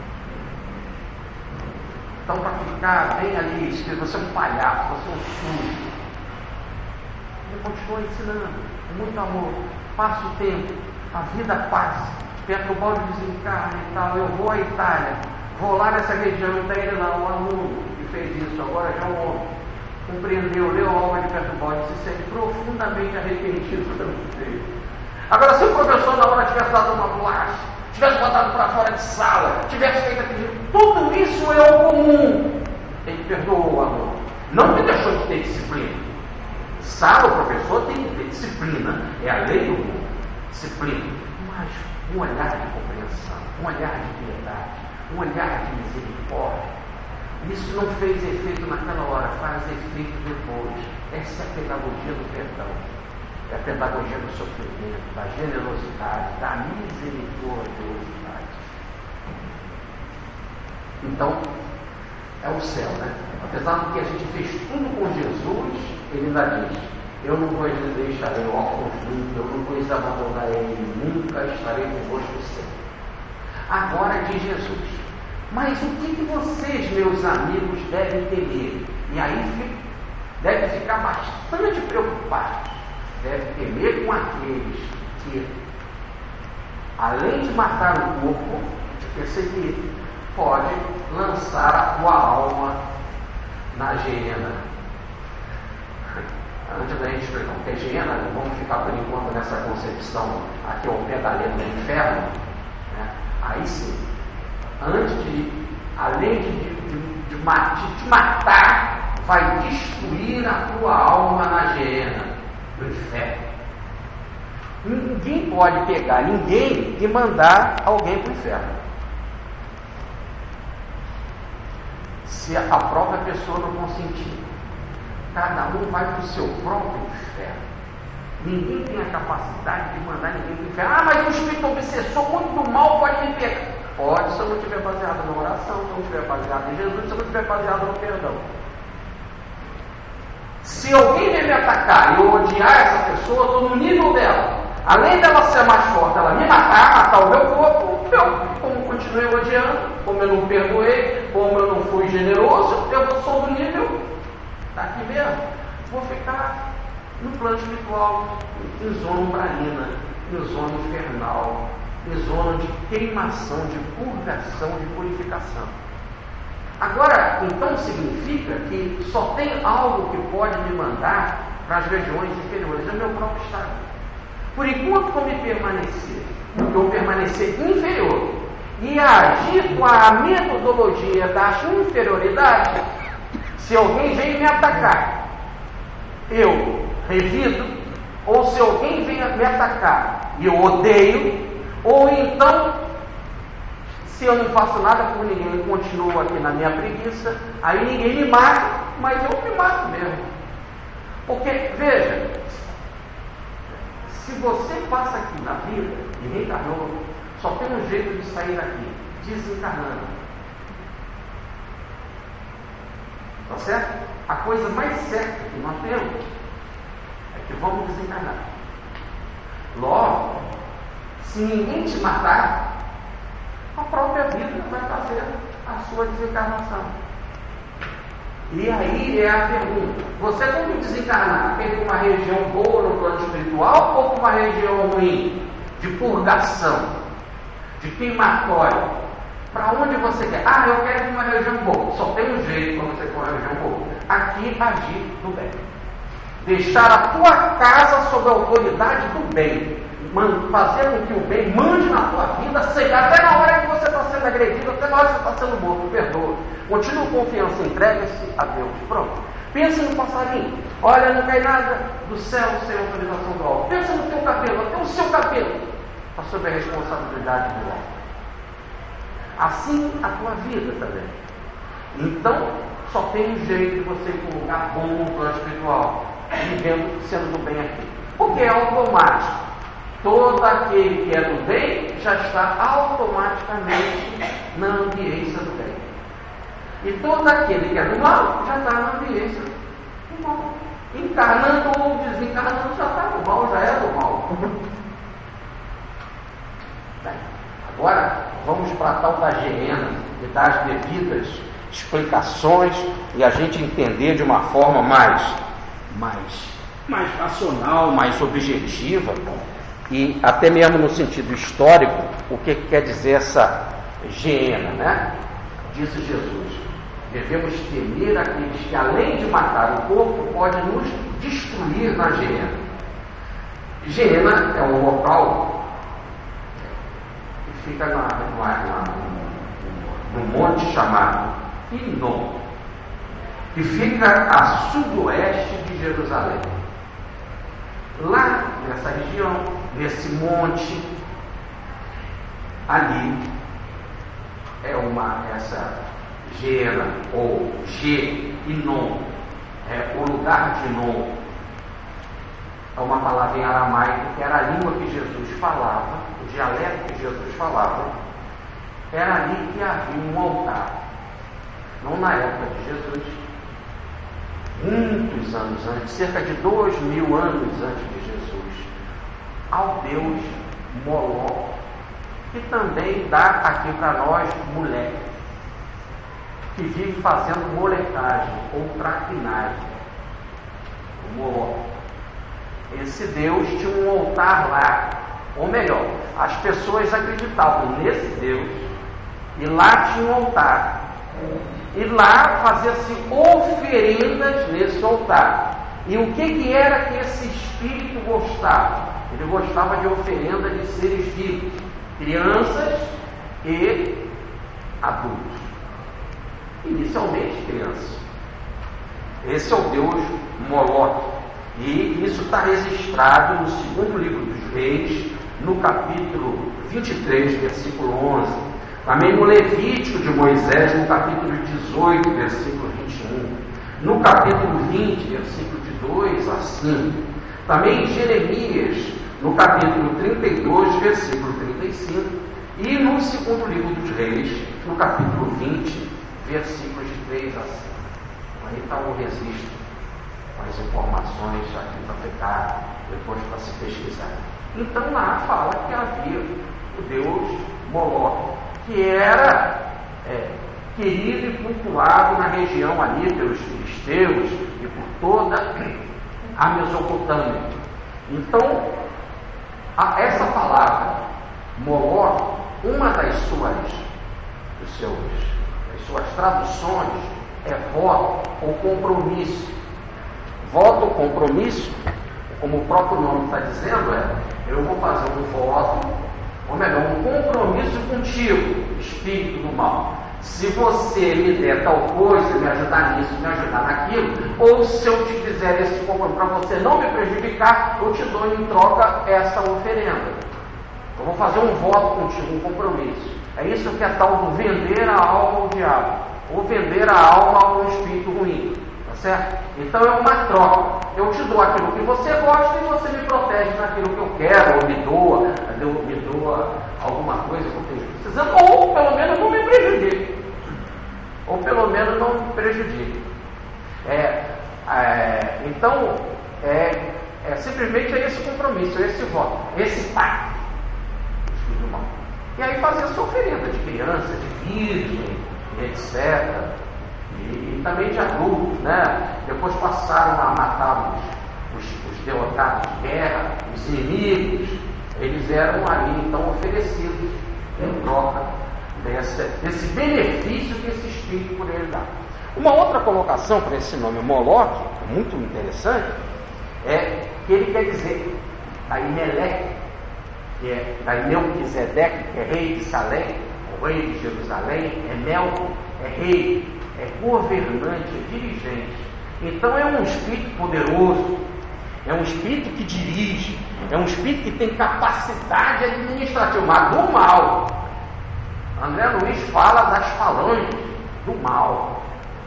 Então, para ficar bem ali, escrito, você é um palhaço, você é um sujo. Ele continua ensinando, com muito amor. Passa o tempo, a vida passa. Pedro Paulo desencarna e tal, eu vou à Itália, vou lá nessa região, não tem ele não, um aluno que fez isso, agora já é um homem. Compreendeu, leu a obra de Pedro Paulo e se sente profundamente arrependido pelo que fez. Agora, se o professor na hora tivesse dado uma bolacha, tivesse botado para fora de sala, tivesse feito aquilo, tudo isso é o comum. Ele perdoou o aluno. Não que deixou de ter disciplina. Sabe, o professor tem que ter disciplina, é a lei do mundo. Disciplina. Mas um olhar de compreensão, um olhar de piedade, um olhar de misericórdia. Isso não fez efeito naquela hora, faz efeito depois. Essa é a pedagogia do perdão. É a pedagogia do sofrimento, da generosidade, da misericordiosidade. Então, é o céu, né? Apesar do que a gente fez tudo com Jesus, ele ainda diz: eu não vos deixarei órfãos nunca, eu não vos abandonarei, nunca estarei convosco sempre. Agora diz Jesus: mas o que vocês, meus amigos, devem temer? E aí deve ficar bastante preocupado. Deve temer com aqueles que, além de matar o corpo, de perseguir, pode lançar a tua alma na geena. Antes da gente explicar o que é geena, vamos ficar por enquanto nessa concepção aqui ao pé da letra do inferno, né? Aí sim, além de te matar, vai destruir a tua alma na geena do inferno. Ninguém pode pegar ninguém e mandar alguém para o inferno, se a própria pessoa não consentir. Cada um vai para o seu próprio inferno. Ninguém tem a capacidade de mandar ninguém para o inferno. Ah, mas o espírito obsessor muito mal pode me pegar. Pode, se eu não estiver baseado na oração, se eu não estiver baseado em Jesus, se eu não estiver baseado no perdão. Se alguém vem me atacar e eu odiar essa pessoa, eu estou no nível dela. Além dela ser mais forte, ela me matar o meu corpo, como continuei odiando, como eu não perdoei, como eu não fui generoso, eu sou do nível daqui mesmo. Vou ficar no plano espiritual, em zona umbralina, em zona infernal, em zona de queimação, de purgação, de purificação. Agora, então significa que só tem algo que pode me mandar para as regiões inferiores, é o meu próprio estado. Por enquanto eu permanecer inferior e agir com a metodologia da inferioridade, se alguém vem me atacar, eu revido, ou se alguém vem me atacar e eu odeio, ou então, se eu não faço nada por ninguém, eu continuo aqui na minha preguiça, aí ninguém me mata, mas eu me mato mesmo. Porque, veja, se você passa aqui na vida e reencarnou, só tem um jeito de sair daqui: desencarnando. Tá certo? A coisa mais certa que nós temos é que vamos desencarnar. Logo, se ninguém te matar, a própria vida vai fazer a sua desencarnação. E aí é a pergunta: você como desencarnar? Quer ir para uma região boa no plano espiritual ou para uma região ruim, de purgação, de queimatório? Para onde você quer? Ah, eu quero ir para uma região boa. Só tem um jeito para você ir para uma região boa: aqui agir do bem. Deixar a tua casa sob a autoridade do bem. Fazer com que o bem mande na tua vida, até na hora que você está sendo agredido, até na hora que você está sendo morto, perdoa. Continua confiança, entregue-se a Deus. Pronto. Pensa no passarinho. Olha, não cai nada do céu sem autorização do alto. Pensa no teu cabelo, até o seu cabelo está sob a responsabilidade do alto. Assim a tua vida também. Então, só tem um jeito de você ir para um lugar bom no plano espiritual, vivendo, sendo do bem aqui. Porque é automático. Todo aquele que é do bem já está automaticamente na ambiência do bem. E todo aquele que é do mal já está na ambiência do mal. Encarnando ou desencarnando já está no mal, já é do mal. Bem, agora vamos para a tal da geena e dar as devidas explicações e a gente entender de uma forma mais racional, mais objetiva, e até mesmo no sentido histórico, o que quer dizer essa geena, né? Disse Jesus: devemos temer aqueles que, além de matar o corpo, podem nos destruir na geena. Geena é um local que fica num monte chamado Inom, que fica a sudoeste de Jerusalém. Lá nessa região, nesse monte, ali essa Geena ou Inom, o lugar de Inom, é uma palavra em aramaico que era a língua que Jesus falava, o dialeto que Jesus falava. Era ali que havia um altar. Não na época de Jesus, muitos anos antes, cerca de 2000 anos antes de Jesus, ao deus Moloque, que também dá aqui para nós moleque, que vive fazendo molecagem ou traquinagem. O Moloque. Esse deus tinha um altar lá, ou melhor, as pessoas acreditavam nesse deus e lá tinha um altar. E lá fazia-se oferendas nesse altar. E o que era que esse espírito gostava? Ele gostava de oferenda de seres vivos, crianças e adultos. Inicialmente crianças. Esse é o deus Moloque. E isso está registrado no segundo livro dos Reis, no capítulo 23, versículo 11. Também no Levítico de Moisés, no capítulo 18, versículo 21. No capítulo 20, versículo de 2 a 5. Também em Jeremias, no capítulo 32, versículo 35. E no segundo livro dos Reis, no capítulo 20, versículos de 3 a 5. Aí está o registro, as informações aqui para pegar, depois para se pesquisar. Então lá fala que havia o deus Moloque, que era querido e cultuado na região ali pelos filisteus e por toda a Mesopotâmia. Então, essa palavra Moloque, uma das suas traduções é voto ou compromisso. Voto ou compromisso, como o próprio nome está dizendo, eu vou fazer um voto, ou melhor, um compromisso contigo, espírito do mal. Se você me der tal coisa, me ajudar nisso, me ajudar naquilo, ou se eu te fizer esse compromisso para você não me prejudicar, eu te dou em troca essa oferenda. Eu vou fazer um voto contigo, um compromisso. É isso que é tal do vender a alma ao diabo, ou vender a alma a um espírito ruim. Certo? Então é uma troca. Eu te dou aquilo que você gosta e você me protege naquilo que eu quero, ou me doa alguma coisa que eu esteja precisando, ou pelo menos não me prejudique. Então, simplesmente é esse compromisso, é esse voto, esse pacto. E aí fazer essa oferenda de criança, de virgem, etc. E também de adultos, né? Depois passaram a matar os derrotados de guerra, os inimigos. Eles eram ali então oferecidos em troca desse benefício que esse espírito poderia dar. Uma outra colocação para esse nome Moloque, muito interessante, é que ele quer dizer Aimeleque, que é daí Melquisedeque, que é rei de Salém, o rei de Jerusalém, é Melco, é rei, é governante, é dirigente. Então é um espírito poderoso, é um espírito que dirige, é um espírito que tem capacidade administrativa, mas do mal. André Luiz fala das falanges do mal.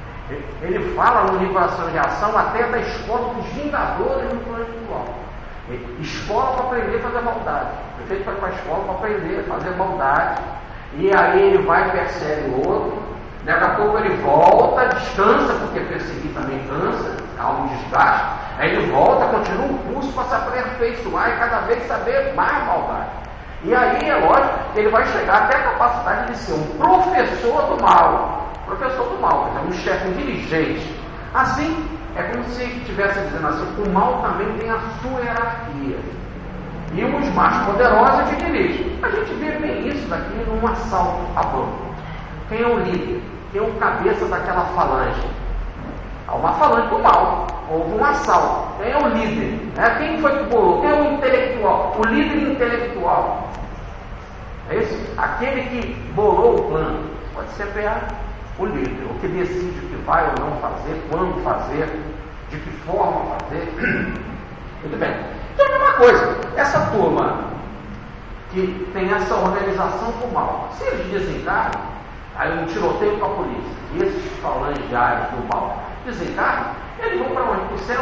Ele fala no livro Ação e Reação até da escola dos vingadores no plano espiritual. Escola para aprender a fazer maldade. O prefeito vai para a escola para aprender a fazer maldade. E aí ele vai e persegue o outro. Daqui a pouco ele volta, descansa, porque perseguir também cansa, há um desgaste. Aí ele volta, continua o curso para se aperfeiçoar e cada vez saber mais maldade. E aí é lógico que ele vai chegar até a capacidade de ser um professor do mal. Professor do mal, um chefe, um dirigente. Assim, é como se estivesse dizendo assim, o mal também tem a sua hierarquia. E os mais poderosos que dirigem. A gente vê bem isso daqui num assalto a banco. Quem é o líder? Quem é o cabeça daquela falange? Há uma falange do mal. Houve um assalto. Quem é o líder? Quem foi que bolou? Quem é o intelectual? O líder intelectual. É isso? Aquele que bolou o plano. Pode ser o líder, o que decide o que vai ou não fazer, quando fazer, de que forma fazer. Muito bem. Então é uma coisa. Essa turma que tem essa organização do mal, se eles desencarnam, aí um tiroteio com a polícia, e esses falangiários do mal desencarnam, eles vão para onde? Para o céu?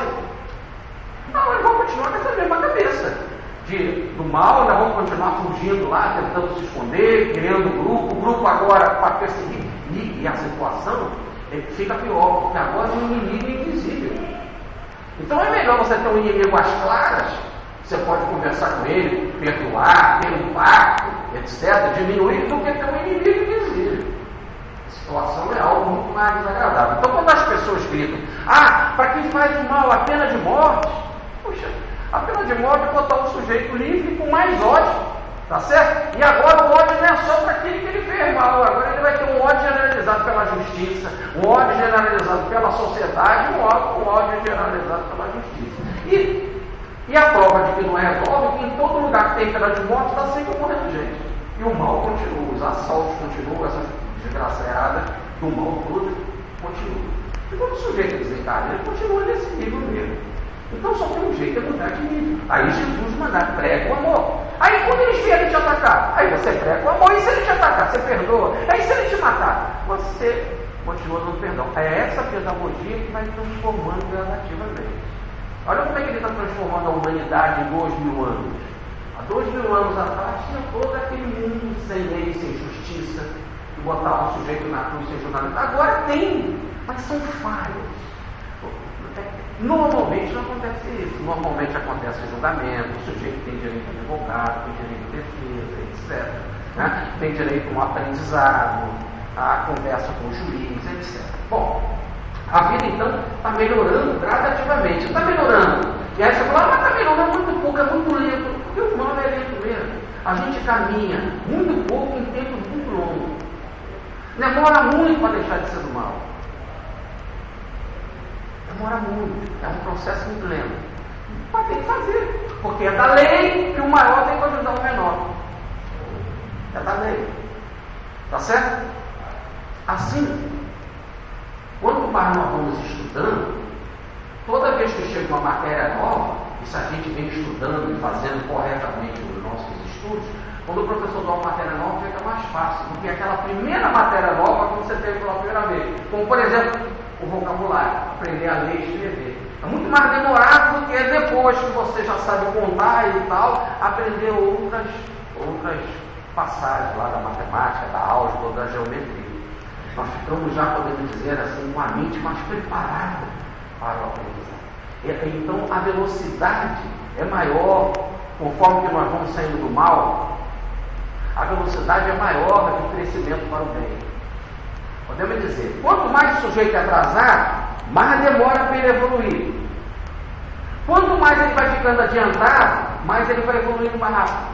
Não, eles vão continuar com essa mesma cabeça do mal, nós vamos continuar fugindo lá, tentando se esconder, criando um grupo, o grupo agora para perseguir. E a situação fica pior, porque agora é um inimigo invisível. Então é melhor você ter um inimigo às claras, você pode conversar com ele, perdoar, ter um pacto, etc., diminuir, do que ter um inimigo invisível. A situação é algo muito mais desagradável. Então quando as pessoas gritam, para quem faz o mal, a pena de morte, puxa, a pena de morte é botar o sujeito livre com mais ódio. Tá certo? E agora o ódio não é só para aquele que ele fez mal, agora ele vai ter um ódio generalizado pela justiça, um ódio generalizado pela sociedade, um ódio generalizado pela justiça. E a prova de que não resolve, que em todo lugar que tem pena de morte está sempre morrendo gente. E o mal continua, os assaltos continuam, essa desgraçada do mal todo continua. E quando o sujeito desencarna, ele continua nesse nível mesmo. Então só tem um jeito, é mudar de nível. Aí Jesus manda, prega o amor. Aí quando eles vierem te atacar, aí você prega o amor. E se ele te atacar, você perdoa. Aí se ele te matar, você continua dando perdão. É essa pedagogia que vai transformando gradativamente. Olha como é que ele está transformando a humanidade em 2000 anos. Há 2000 anos atrás tinha todo aquele mundo sem lei, sem justiça, que botava o sujeito na cruz sem jornalista. Agora tem, mas são falhas. Normalmente não acontece isso. Normalmente acontece julgamento, o sujeito tem direito a advogado, tem direito a defesa, etc. Né? Tem direito a um aprendizado, a conversa com o juiz, etc. Bom, a vida então está melhorando gradativamente. Está melhorando. E aí você fala, mas está melhorando, é muito pouco, é muito lento. Porque o mal é lento mesmo. A gente caminha muito pouco em tempo muito longo. Demora muito para deixar de ser do mal. Demora muito, é um processo muito lento. Mas tem que fazer, porque é da lei que o maior tem que ajudar o menor. É da lei. Tá certo? Assim, quanto mais nós vamos estudando, toda vez que chega uma matéria nova, e se a gente vem estudando e fazendo corretamente os nossos estudos, quando o professor dá uma matéria nova, fica mais fácil, porque aquela primeira matéria nova, quando você teve pela primeira vez, como por exemplo, o vocabulário, aprender a ler e escrever. É muito mais demorado do que depois que você já sabe contar e tal, aprender outras passagens lá da matemática, da álgebra, da geometria. Nós ficamos já, podemos dizer assim, com a mente mais preparada para o aprendizado. Então a velocidade é maior, conforme que nós vamos saindo do mal, a velocidade é maior do que o crescimento para o bem. Podemos dizer, quanto mais o sujeito é atrasado, mais demora para ele evoluir. Quanto mais ele vai ficando adiantado, mais ele vai evoluindo mais rápido.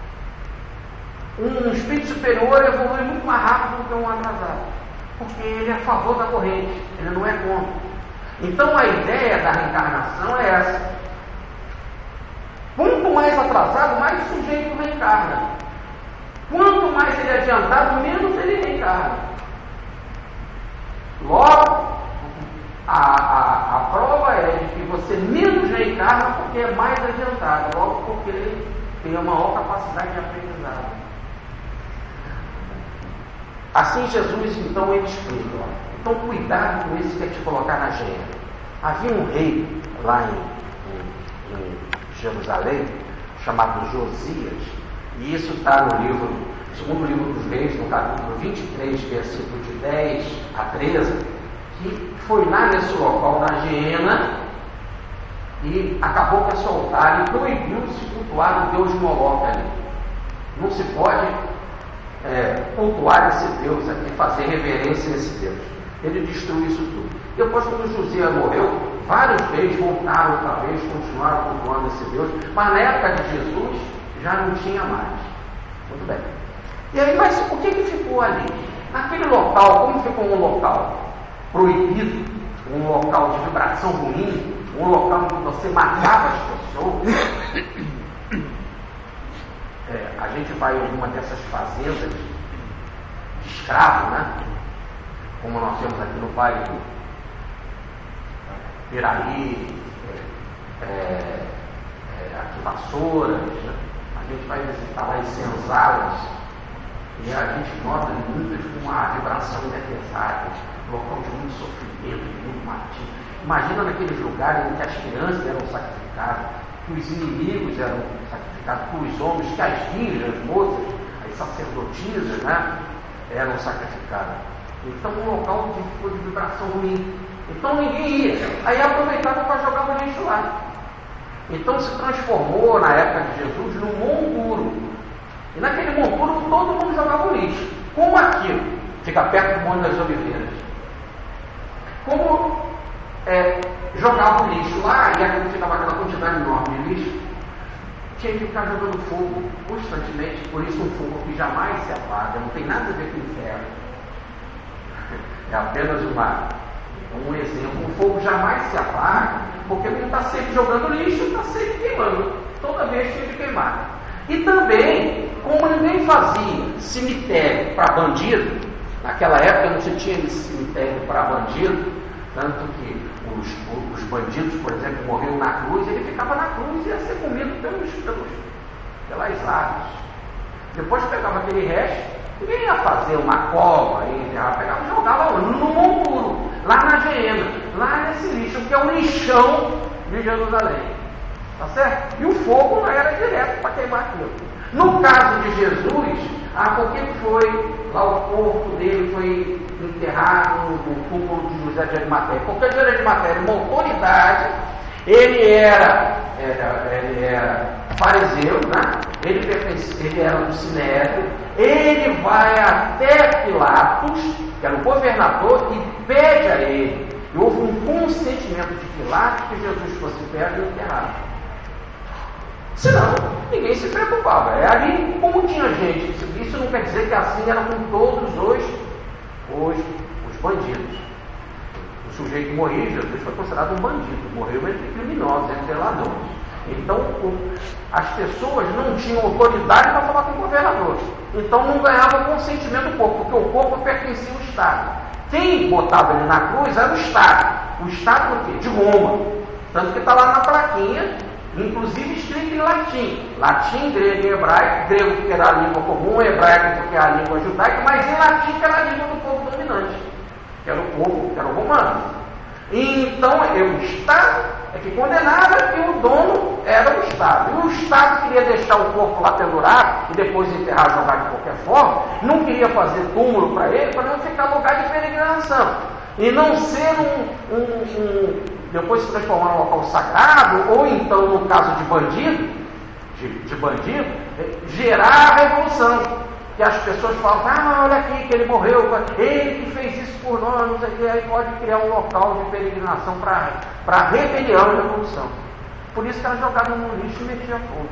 Um espírito superior evolui muito mais rápido do que um atrasado, porque ele é a favor da corrente, ele não é contra. Então a ideia da reencarnação é essa. Quanto mais atrasado, mais o sujeito reencarna. Quanto mais ele é adiantado, menos ele reencarna. Logo, a prova é de que você menos reencarna porque é mais adiantado, logo porque ele tem uma maior capacidade de aprendizado. Assim Jesus então ele explica, então cuidado com isso que é te colocar na gênera. Havia um rei lá em Jerusalém, chamado Josias, e isso está no segundo livro dos Reis, no capítulo 23, versículo de 10 a 13, que foi lá nesse local, na Geena, e acabou com esse altar e proibiu de se cultuar o Deus Moloque ali. Não se pode cultuar esse Deus aqui, fazer reverência a esse Deus. Ele destruiu isso tudo. Depois, quando Josias morreu, vários reis voltaram outra vez, continuaram cultuando esse Deus, mas na época de Jesus já não tinha mais. Muito bem. E aí, mas o que ficou ali? Naquele local, como ficou um local proibido, um local de vibração ruim, um local em que você matava as pessoas? A gente vai em uma dessas fazendas de escravo, né? Como nós temos aqui no Vale do Piraí, aqui Vassouras, né? A gente vai visitar lá em senzalas e a gente nota muitas com uma vibração pesada, local de muito sofrimento, de muito martírio. Imagina naqueles lugares em que as crianças eram sacrificadas, que os inimigos eram sacrificados, que os homens, que as virgens, as moças, as sacerdotisas, né, eram sacrificadas. Então um local de vibração ruim. Então ninguém ia. Aí aproveitava para jogar o lixo lá. Então se transformou, na época de Jesus, num monturo. E naquele monturo todo mundo jogava o lixo. Como aquilo? Fica perto do Monte das Oliveiras. Como jogava o lixo lá, e aquilo ficava aquela quantidade enorme de lixo, tinha que ficar jogando fogo constantemente. Por isso um fogo que jamais se apaga, não tem nada a ver com o inferno. É apenas um exemplo. O fogo jamais se apaga, porque ele está sempre jogando lixo, está sempre queimando. Toda vez tinha que queimar. E também, como ninguém fazia cemitério para bandido, naquela época não se tinha esse cemitério para bandido, tanto que os bandidos, por exemplo, morriam na cruz, ele ficava na cruz e ia ser comido pelas aves. Depois pegava aquele resto, ninguém ia fazer uma cova, pegava e jogava no monturo, lá na Geena, lá nesse lixo, que é o lixão de Jerusalém. Tá certo? E o fogo não era direto para queimar aquilo. No caso de Jesus, por que foi lá o corpo dele foi enterrado no túmulo de José de Arimateia? Porque José de Arimateia era uma autoridade, ele era fariseu, né? Ele era do Sinédrio, ele vai até Pilatos, que era o governador, e pede a ele. E houve um consentimento de Pilatos que Jesus fosse pego e enterrado. Senão, ninguém se preocupava. Ali, como tinha gente, isso não quer dizer que assim era com todos os bandidos. O sujeito que morria, Jesus foi considerado um bandido, morreu entre criminosos, entre ladrões. Então, as pessoas não tinham autoridade para falar com o governador. Então, não ganhava consentimento do corpo, porque o corpo pertencia ao Estado. Quem botava ele na cruz era o Estado. O Estado do quê? De Roma. Tanto que está lá na plaquinha, inclusive escrito em latim. Latim, grego e hebraico. Grego porque era a língua comum, hebraico porque era a língua judaica, mas em latim que era a língua do povo dominante, que era o povo, que era o romano. E então o Estado é que condenava, e o dono era o Estado. E o Estado queria deixar o corpo lá pendurado e depois enterrar, jogar de qualquer forma, não queria fazer túmulo para ele, para não ficar lugar de peregrinação. E não ser depois se transformar num local sagrado, ou então, no caso de bandido, gerar a revolução. Que as pessoas falam, olha aqui que ele morreu, ele que fez isso por nós, não sei o que, aí pode criar um local de peregrinação para rebelião e revolução. Por isso que era jogado no lixo e metia fogo.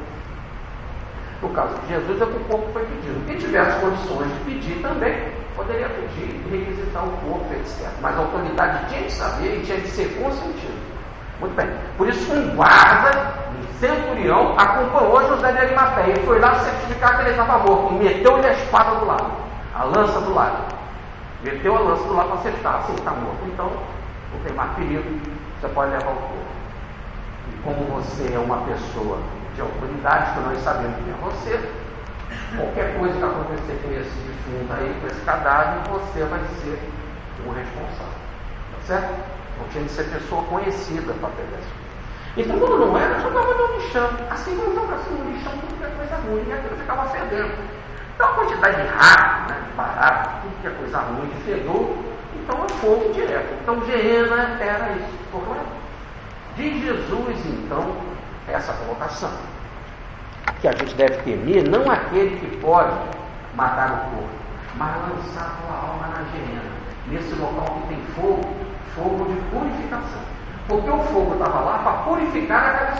No caso de Jesus, é que o corpo foi pedido. Quem tivesse condições de pedir também, poderia pedir e requisitar o corpo, etc. Mas a autoridade tinha que saber e tinha que ser consentido. Muito bem. Por isso, um guarda, um centurião, acompanhou José de Arimateia e foi lá certificar que ele estava morto. E meteu-lhe a espada do lado, a lança do lado. Meteu a lança do lado para certificar, assim, está morto. Então, não tem mais perigo, você pode levar o corpo. E como você é uma pessoa de autoridade, que nós sabemos quem é você, qualquer coisa que acontecer com esse defunto aí, com esse cadáver, você vai ser o responsável. Tá certo? Não tinha de ser pessoa conhecida para pegar isso. Então, quando não era, jogava no lixão. Assim não jogasse no lixão, tudo que é coisa ruim, e aquilo ficava fedendo. Então, a quantidade de rato, de barato, tudo que é coisa ruim, de fedor, então é fogo direto. Então, Geena era isso. Correto? De Jesus, então, essa colocação. Que a gente deve temer, não aquele que pode matar o corpo, mas lançar a tua alma na Geena, nesse local que tem fogo de purificação. Porque o fogo estava lá para purificar aquela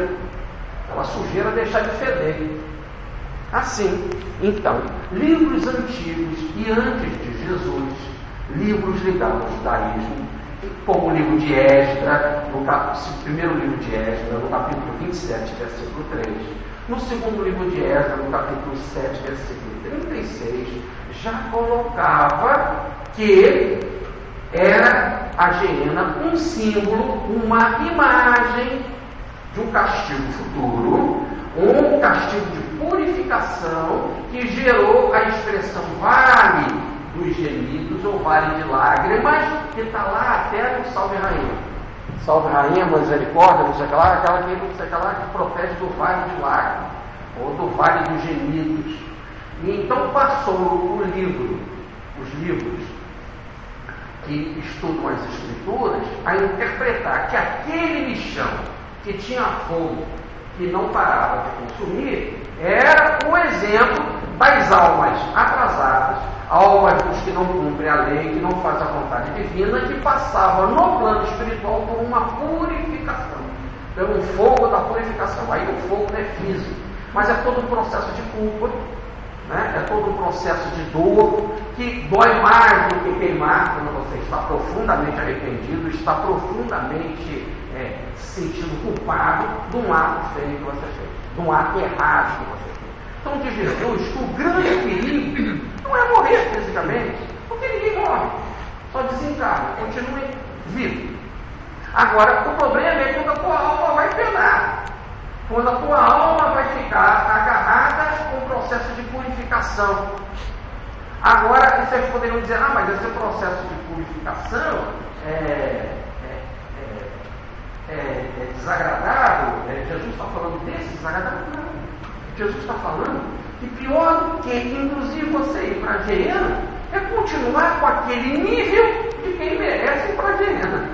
sujeira deixar de feder. Assim, então, livros antigos e antes de Jesus, livros ligados ao judaísmo, como o livro de Esdras, o primeiro livro de Esdras, no capítulo 27, versículo 3, no segundo livro de Esdras, no capítulo 7, versículo 36, já colocava que era a Geena um símbolo, uma imagem de um castigo futuro, um castigo de purificação que gerou a expressão vale dos gemidos ou vale de lágrimas, que está lá até no Salve Rainha. Salve Rainha, misericórdia, não sei o que lá, aquela que protege do vale de lágrimas, ou do vale dos gemidos. E então passou os livros que estudam as Escrituras a interpretar que aquele lixão que tinha fogo, que não parava de consumir, era o exemplo das almas atrasadas, almas dos que não cumprem a lei, que não fazem a vontade divina, que passavam no plano espiritual por uma purificação, pelo fogo da purificação. Aí o fogo não é físico, mas é todo um processo de culpa, né? É todo um processo de dor, que dói mais do que queimar, quando você está profundamente arrependido, está profundamente se sentindo culpado de um ato feio que você fez, de um ato errado que você fez. Então, de Jesus, o grande perigo não é morrer fisicamente, porque ninguém morre, só desencarna, continua vivo. Agora, o problema é quando a tua alma vai penar, quando a tua alma vai ficar agarrada com o processo de purificação. Agora, vocês poderiam dizer, mas esse processo de purificação é desagradável, Jesus está falando desse desagradável? Não. Jesus está falando que pior do que induzir você a ir para a Geena é continuar com aquele nível de quem merece ir para a Geena.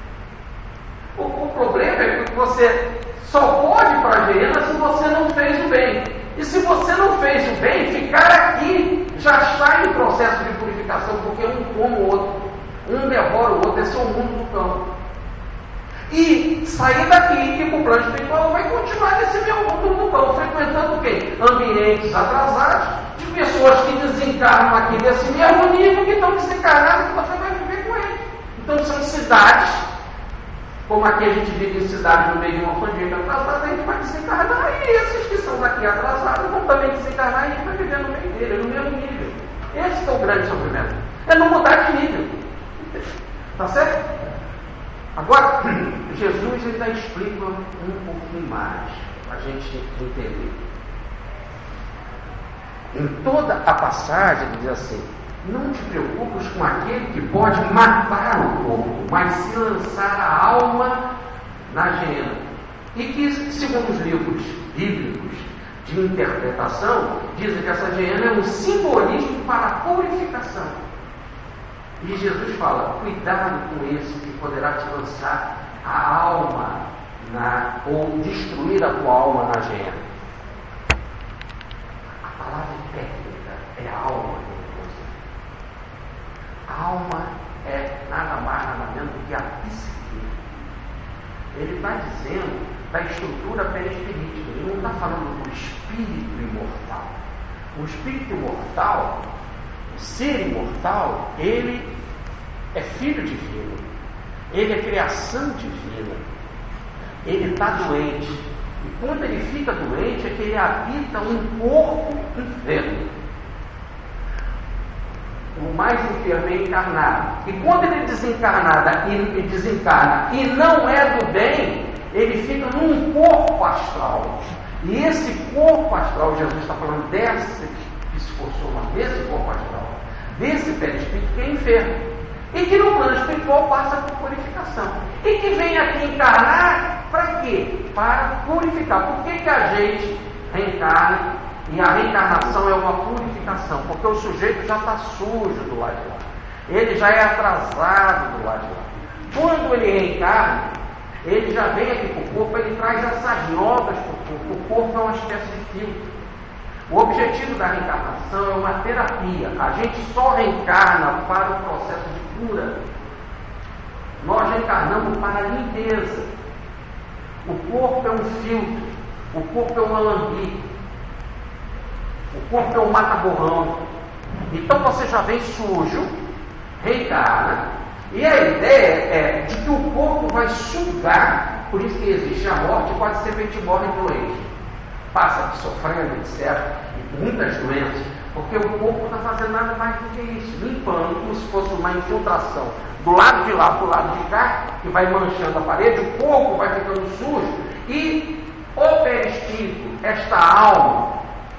O problema é que você só pode ir para a Geena se você não fez o bem. E se você não fez o bem, ficar aqui já está em processo de purificação, porque um come o outro, um devora o outro, esse é o mundo do campo. E sair daqui e ir para o plano espiritual vai continuar nesse meu mundo do campo, frequentando o quê? Ambientes atrasados, de pessoas que desencarnam aqui desse mesmo nível, que estão desencarnadas, que você vai viver com eles. Então são cidades, como aqui a gente vive em cidade no meio de uma pandemia atrasada, a gente vai desencarnar, e esses que são daqui atrasados vão também desencarnar e a gente vai viver no meio dele, no mesmo nível. Esse é o grande sofrimento. É não mudar de nível. Tá certo? Agora, Jesus ainda explica um pouquinho mais, para a gente entender. Em toda a passagem, ele diz assim: não te preocupes com aquele que pode matar o corpo, mas se lançar a alma na Geena. E que, segundo os livros bíblicos de interpretação, dizem que essa Geena é um simbolismo para a purificação. E Jesus fala: cuidado com esse que poderá te lançar a alma ou destruir a tua alma na Geena. A palavra técnica é a alma de você. A alma é nada mais, nada menos do que a psique. Ele está dizendo da estrutura perispirítica, ele não está falando do espírito imortal. O espírito imortal, o ser imortal, ele é filho divino, ele é criação divina, ele está doente, e quando ele fica doente é que ele habita um corpo enfermo. O mais enfermo é encarnado, e quando ele desencarna e não é do bem, ele fica num corpo astral, e esse corpo astral, Jesus está falando desse psicossoma, desse corpo astral, desse perispírito que é enfermo, e que no plano espiritual passa por purificação, e que vem aqui encarnar para quê? Para purificar. Por que a gente reencarna? E a reencarnação é uma purificação, porque o sujeito já está sujo do lado de lá, ele já é atrasado do lado de lá. Quando ele reencarna, ele já vem aqui para o corpo, ele traz essas notas para o corpo. O corpo é uma espécie de filtro. O objetivo da reencarnação é uma terapia. A gente só reencarna para o processo de cura. Nós reencarnamos para a limpeza. O corpo é um filtro, o corpo é um alambique, o corpo é um mata-borrão. Então você já vem sujo, reencarna, e a ideia é de que o corpo vai sugar. Por isso que existe a morte, pode ser que a gente morre doente, passa aqui sofrendo, etc., e muitas doenças, porque o corpo não está fazendo nada mais do que isso, limpando, como se fosse uma infiltração do lado de lá para o lado de cá, que vai manchando a parede, o corpo vai ficando sujo, e o perispírito, esta alma,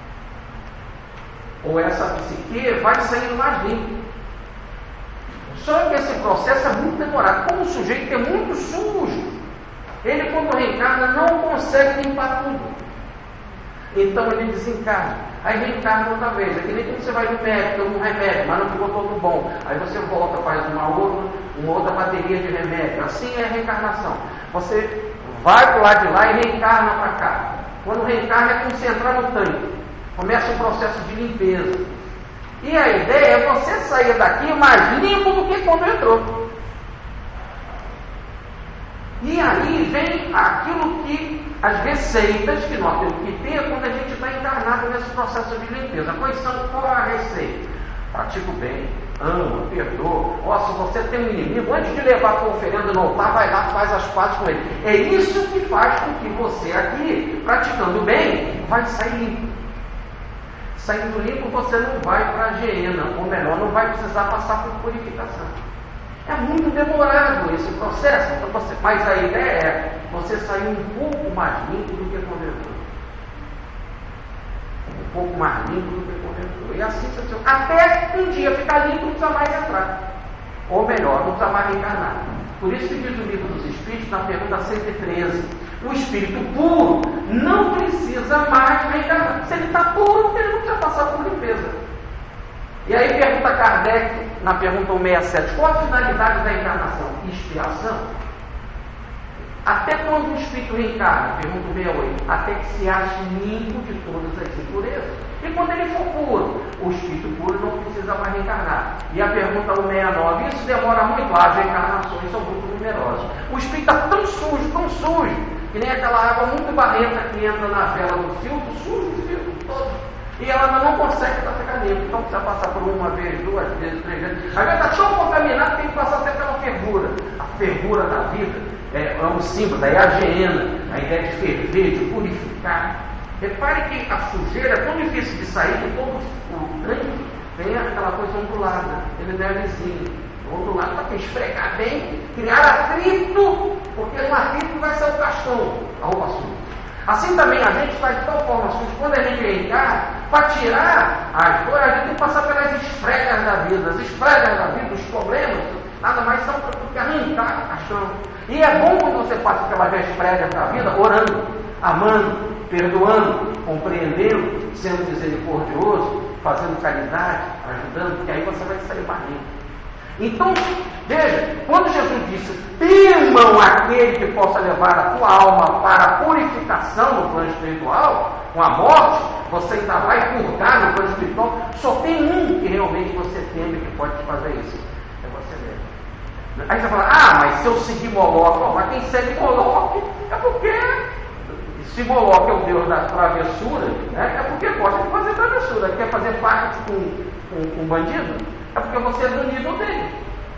ou essa psique, vai saindo mais limpo. Só que esse processo é muito demorado. Como o sujeito é muito sujo, ele, quando reencarna, não consegue limpar tudo. Então ele desencarna. Aí reencarna outra vez. É que nem quando você vai no médico, toma um remédio, mas não ficou todo bom. Aí você volta, faz uma outra bateria de remédio. Assim é a reencarnação. Você vai para o lado de lá e reencarna para cá. Quando reencarna é como se entrar no tanque. Começa um processo de limpeza. E a ideia é você sair daqui mais limpo do que quando entrou. E aí vem aquilo que as receitas que nós temos que ter quando a gente está encarnado nesse processo de limpeza. Qual é a receita? Pratica o bem, ama, perdoa. Ó, se você tem um inimigo, antes de levar para a oferenda no altar, vai lá, faz as pazes com ele. É isso que faz com que você aqui, praticando o bem, vai sair limpo. Saindo limpo, você não vai para a geena, ou melhor, não vai precisar passar por purificação. É muito demorado esse processo, mas a ideia é você sair um pouco mais limpo do que quando entrou. Um pouco mais limpo do que quando entrou. E assim você até um dia ficar limpo, não precisa mais entrar. Ou melhor, não precisa mais reencarnar. Por isso que diz o livro dos Espíritos, na pergunta 113, o espírito puro não precisa mais reencarnar. Se ele está puro, ele não precisa passar por limpeza. E aí pergunta Kardec, na pergunta 167, qual a finalidade da encarnação? Expiação. Até quando o espírito reencarna? Pergunta 168, até que se ache limpo de todas as impurezas. E quando ele for puro, o espírito puro não precisa mais reencarnar. E a pergunta 169, isso demora muito, as reencarnações são muito numerosas. O espírito está tão sujo, que nem aquela água muito barrenta que entra na vela do filtro, suja o filtro todo. E ela não consegue ficar limpa. Então precisa passar por uma vez, 2 vezes, 3 vezes. Às vezes está tão contaminado que tem que passar até pela fervura. A fervura da vida é um símbolo, daí a geena, a ideia de ferver, de purificar. Repare que a sujeira é tão difícil de sair que todo o tanque tem aquela coisa ondulada. Ele deve sim, ondulado, para esfregar bem, criar atrito, porque no atrito vai ser o cascão, a roupa suja. Assim também a gente faz de tal forma suja, quando a gente reencarna, para tirar as dores, a gente tem que passar pelas esfregas da vida. As esfregas da vida, os problemas, nada mais são para que arrancar a chão. E é bom quando você passa pelas esfregas da vida, orando, amando, perdoando, compreendendo, sendo misericordioso, fazendo caridade, ajudando, porque aí você vai sair mais limpo. Então, veja, quando Jesus disse, temam aquele que possa levar a tua alma para a purificação no plano espiritual, com a morte, você ainda vai purgar no plano espiritual, só tem um que realmente você teme que pode te fazer isso, é você mesmo. Aí você fala, mas se eu seguir Moloque, mas quem segue Moloque é porque, se Moloque é o Deus das travessuras, né, é porque gosta de fazer travessura, quer fazer parte com bandido. É porque você é do nível dele.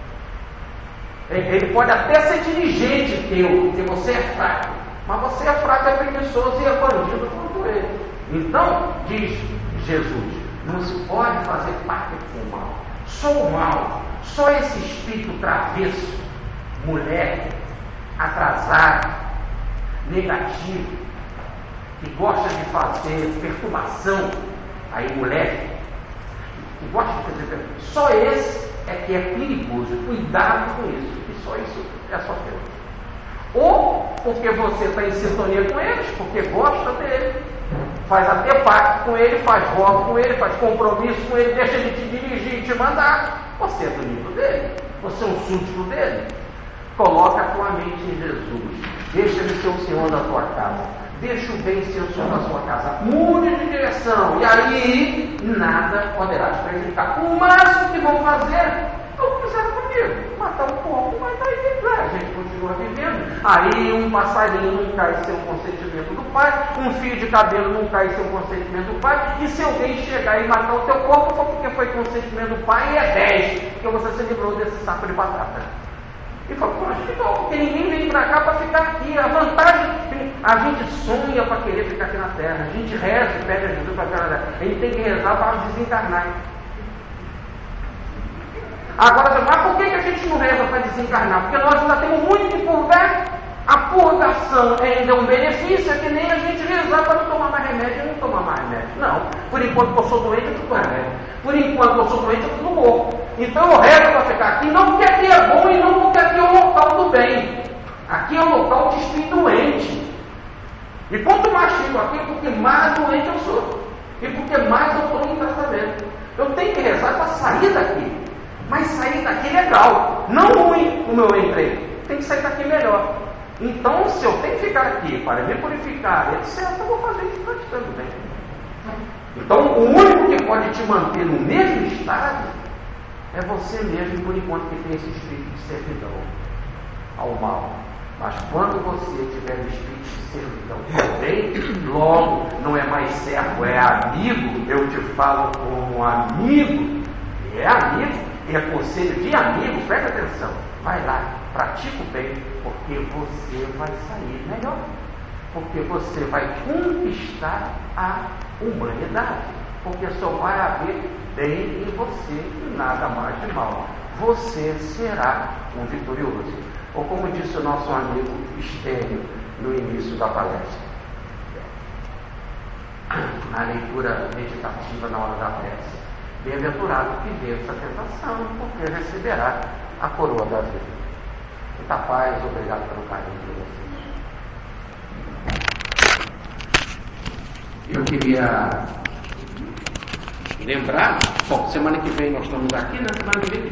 Ele pode até ser dirigente teu, porque você é fraco. Mas você é fraco, é preguiçoso e é bandido quanto ele. Então, diz Jesus, não se pode fazer parte com o mal. Só o mal, só esse espírito travesso, mulher, atrasado, negativo, que gosta de fazer perturbação, aí mulher, que gosta de fazer, só esse é que é perigoso. Cuidado com isso, e só isso é só Deus. Ou porque você está em sintonia com eles, porque gosta dele, faz até pacto com ele, faz voto com ele, faz compromisso com ele, deixa ele te dirigir e te mandar. Você é do nível dele, você é um súdito dele. Coloca a tua mente em Jesus, deixa ele ser o Senhor da tua casa. Deixa o bem ser o Senhor da sua casa. Mude de direção. E aí, nada poderá te prejudicar. O máximo que vão fazer, não fizeram comigo. Matar um pouco, mas aí a gente continua vivendo. Aí um passarinho não cai sem o consentimento do pai. Um fio de cabelo não cai sem o consentimento do pai. E se alguém chegar e matar o teu corpo, só porque foi consentimento do pai, é 10. Porque você se livrou desse saco de batata. E falou, acho que não, porque ninguém vem para cá para ficar aqui. A vantagem, a gente sonha para querer ficar aqui na Terra. A gente reza e pede a Jesus para ficar na Terra. A gente tem que rezar para desencarnar. Agora, mas por que a gente não reza para desencarnar? Porque nós ainda temos muito que purgar. A purgação ainda é um benefício, é que nem a gente rezar para não tomar mais remédio e não tomar mais remédio. Não, por enquanto que eu sou doente, eu tomo remédio. Por enquanto que eu sou doente, eu fico morro. Então eu rezo para ficar aqui, não porque aqui é bom e não porque aqui é o local do bem. Aqui é o local de espírito doente. E quanto mais estou aqui porque mais doente eu sou. E porque mais eu estou em tratamento. Eu tenho que rezar para sair daqui. Mas sair daqui legal. Não ruim como eu entrei. Tem que sair daqui melhor. Então, se eu tenho que ficar aqui para me purificar, etc., eu vou fazer isso praticando bem. Então, o único que pode te manter no mesmo estado é você mesmo, por enquanto que tem esse espírito de servidão ao mal. Mas quando você tiver o espírito de servidão também, logo não é mais servo, é amigo. Eu te falo como amigo, é amigo, e é conselho de amigo. Presta atenção, vai lá, pratica o bem, porque você vai sair melhor, porque você vai conquistar a humanidade, porque só vai haver bem em você e nada mais de mal. Você será um vitorioso. Ou como disse o nosso amigo Estênio no início da palestra, na leitura meditativa na hora da prece: bem-aventurado que vença a tentação, porque receberá a coroa da vida. Muita paz, obrigado pelo carinho de vocês. Eu queria lembrar, bom, semana que vem nós estamos aqui, né? Semana que vem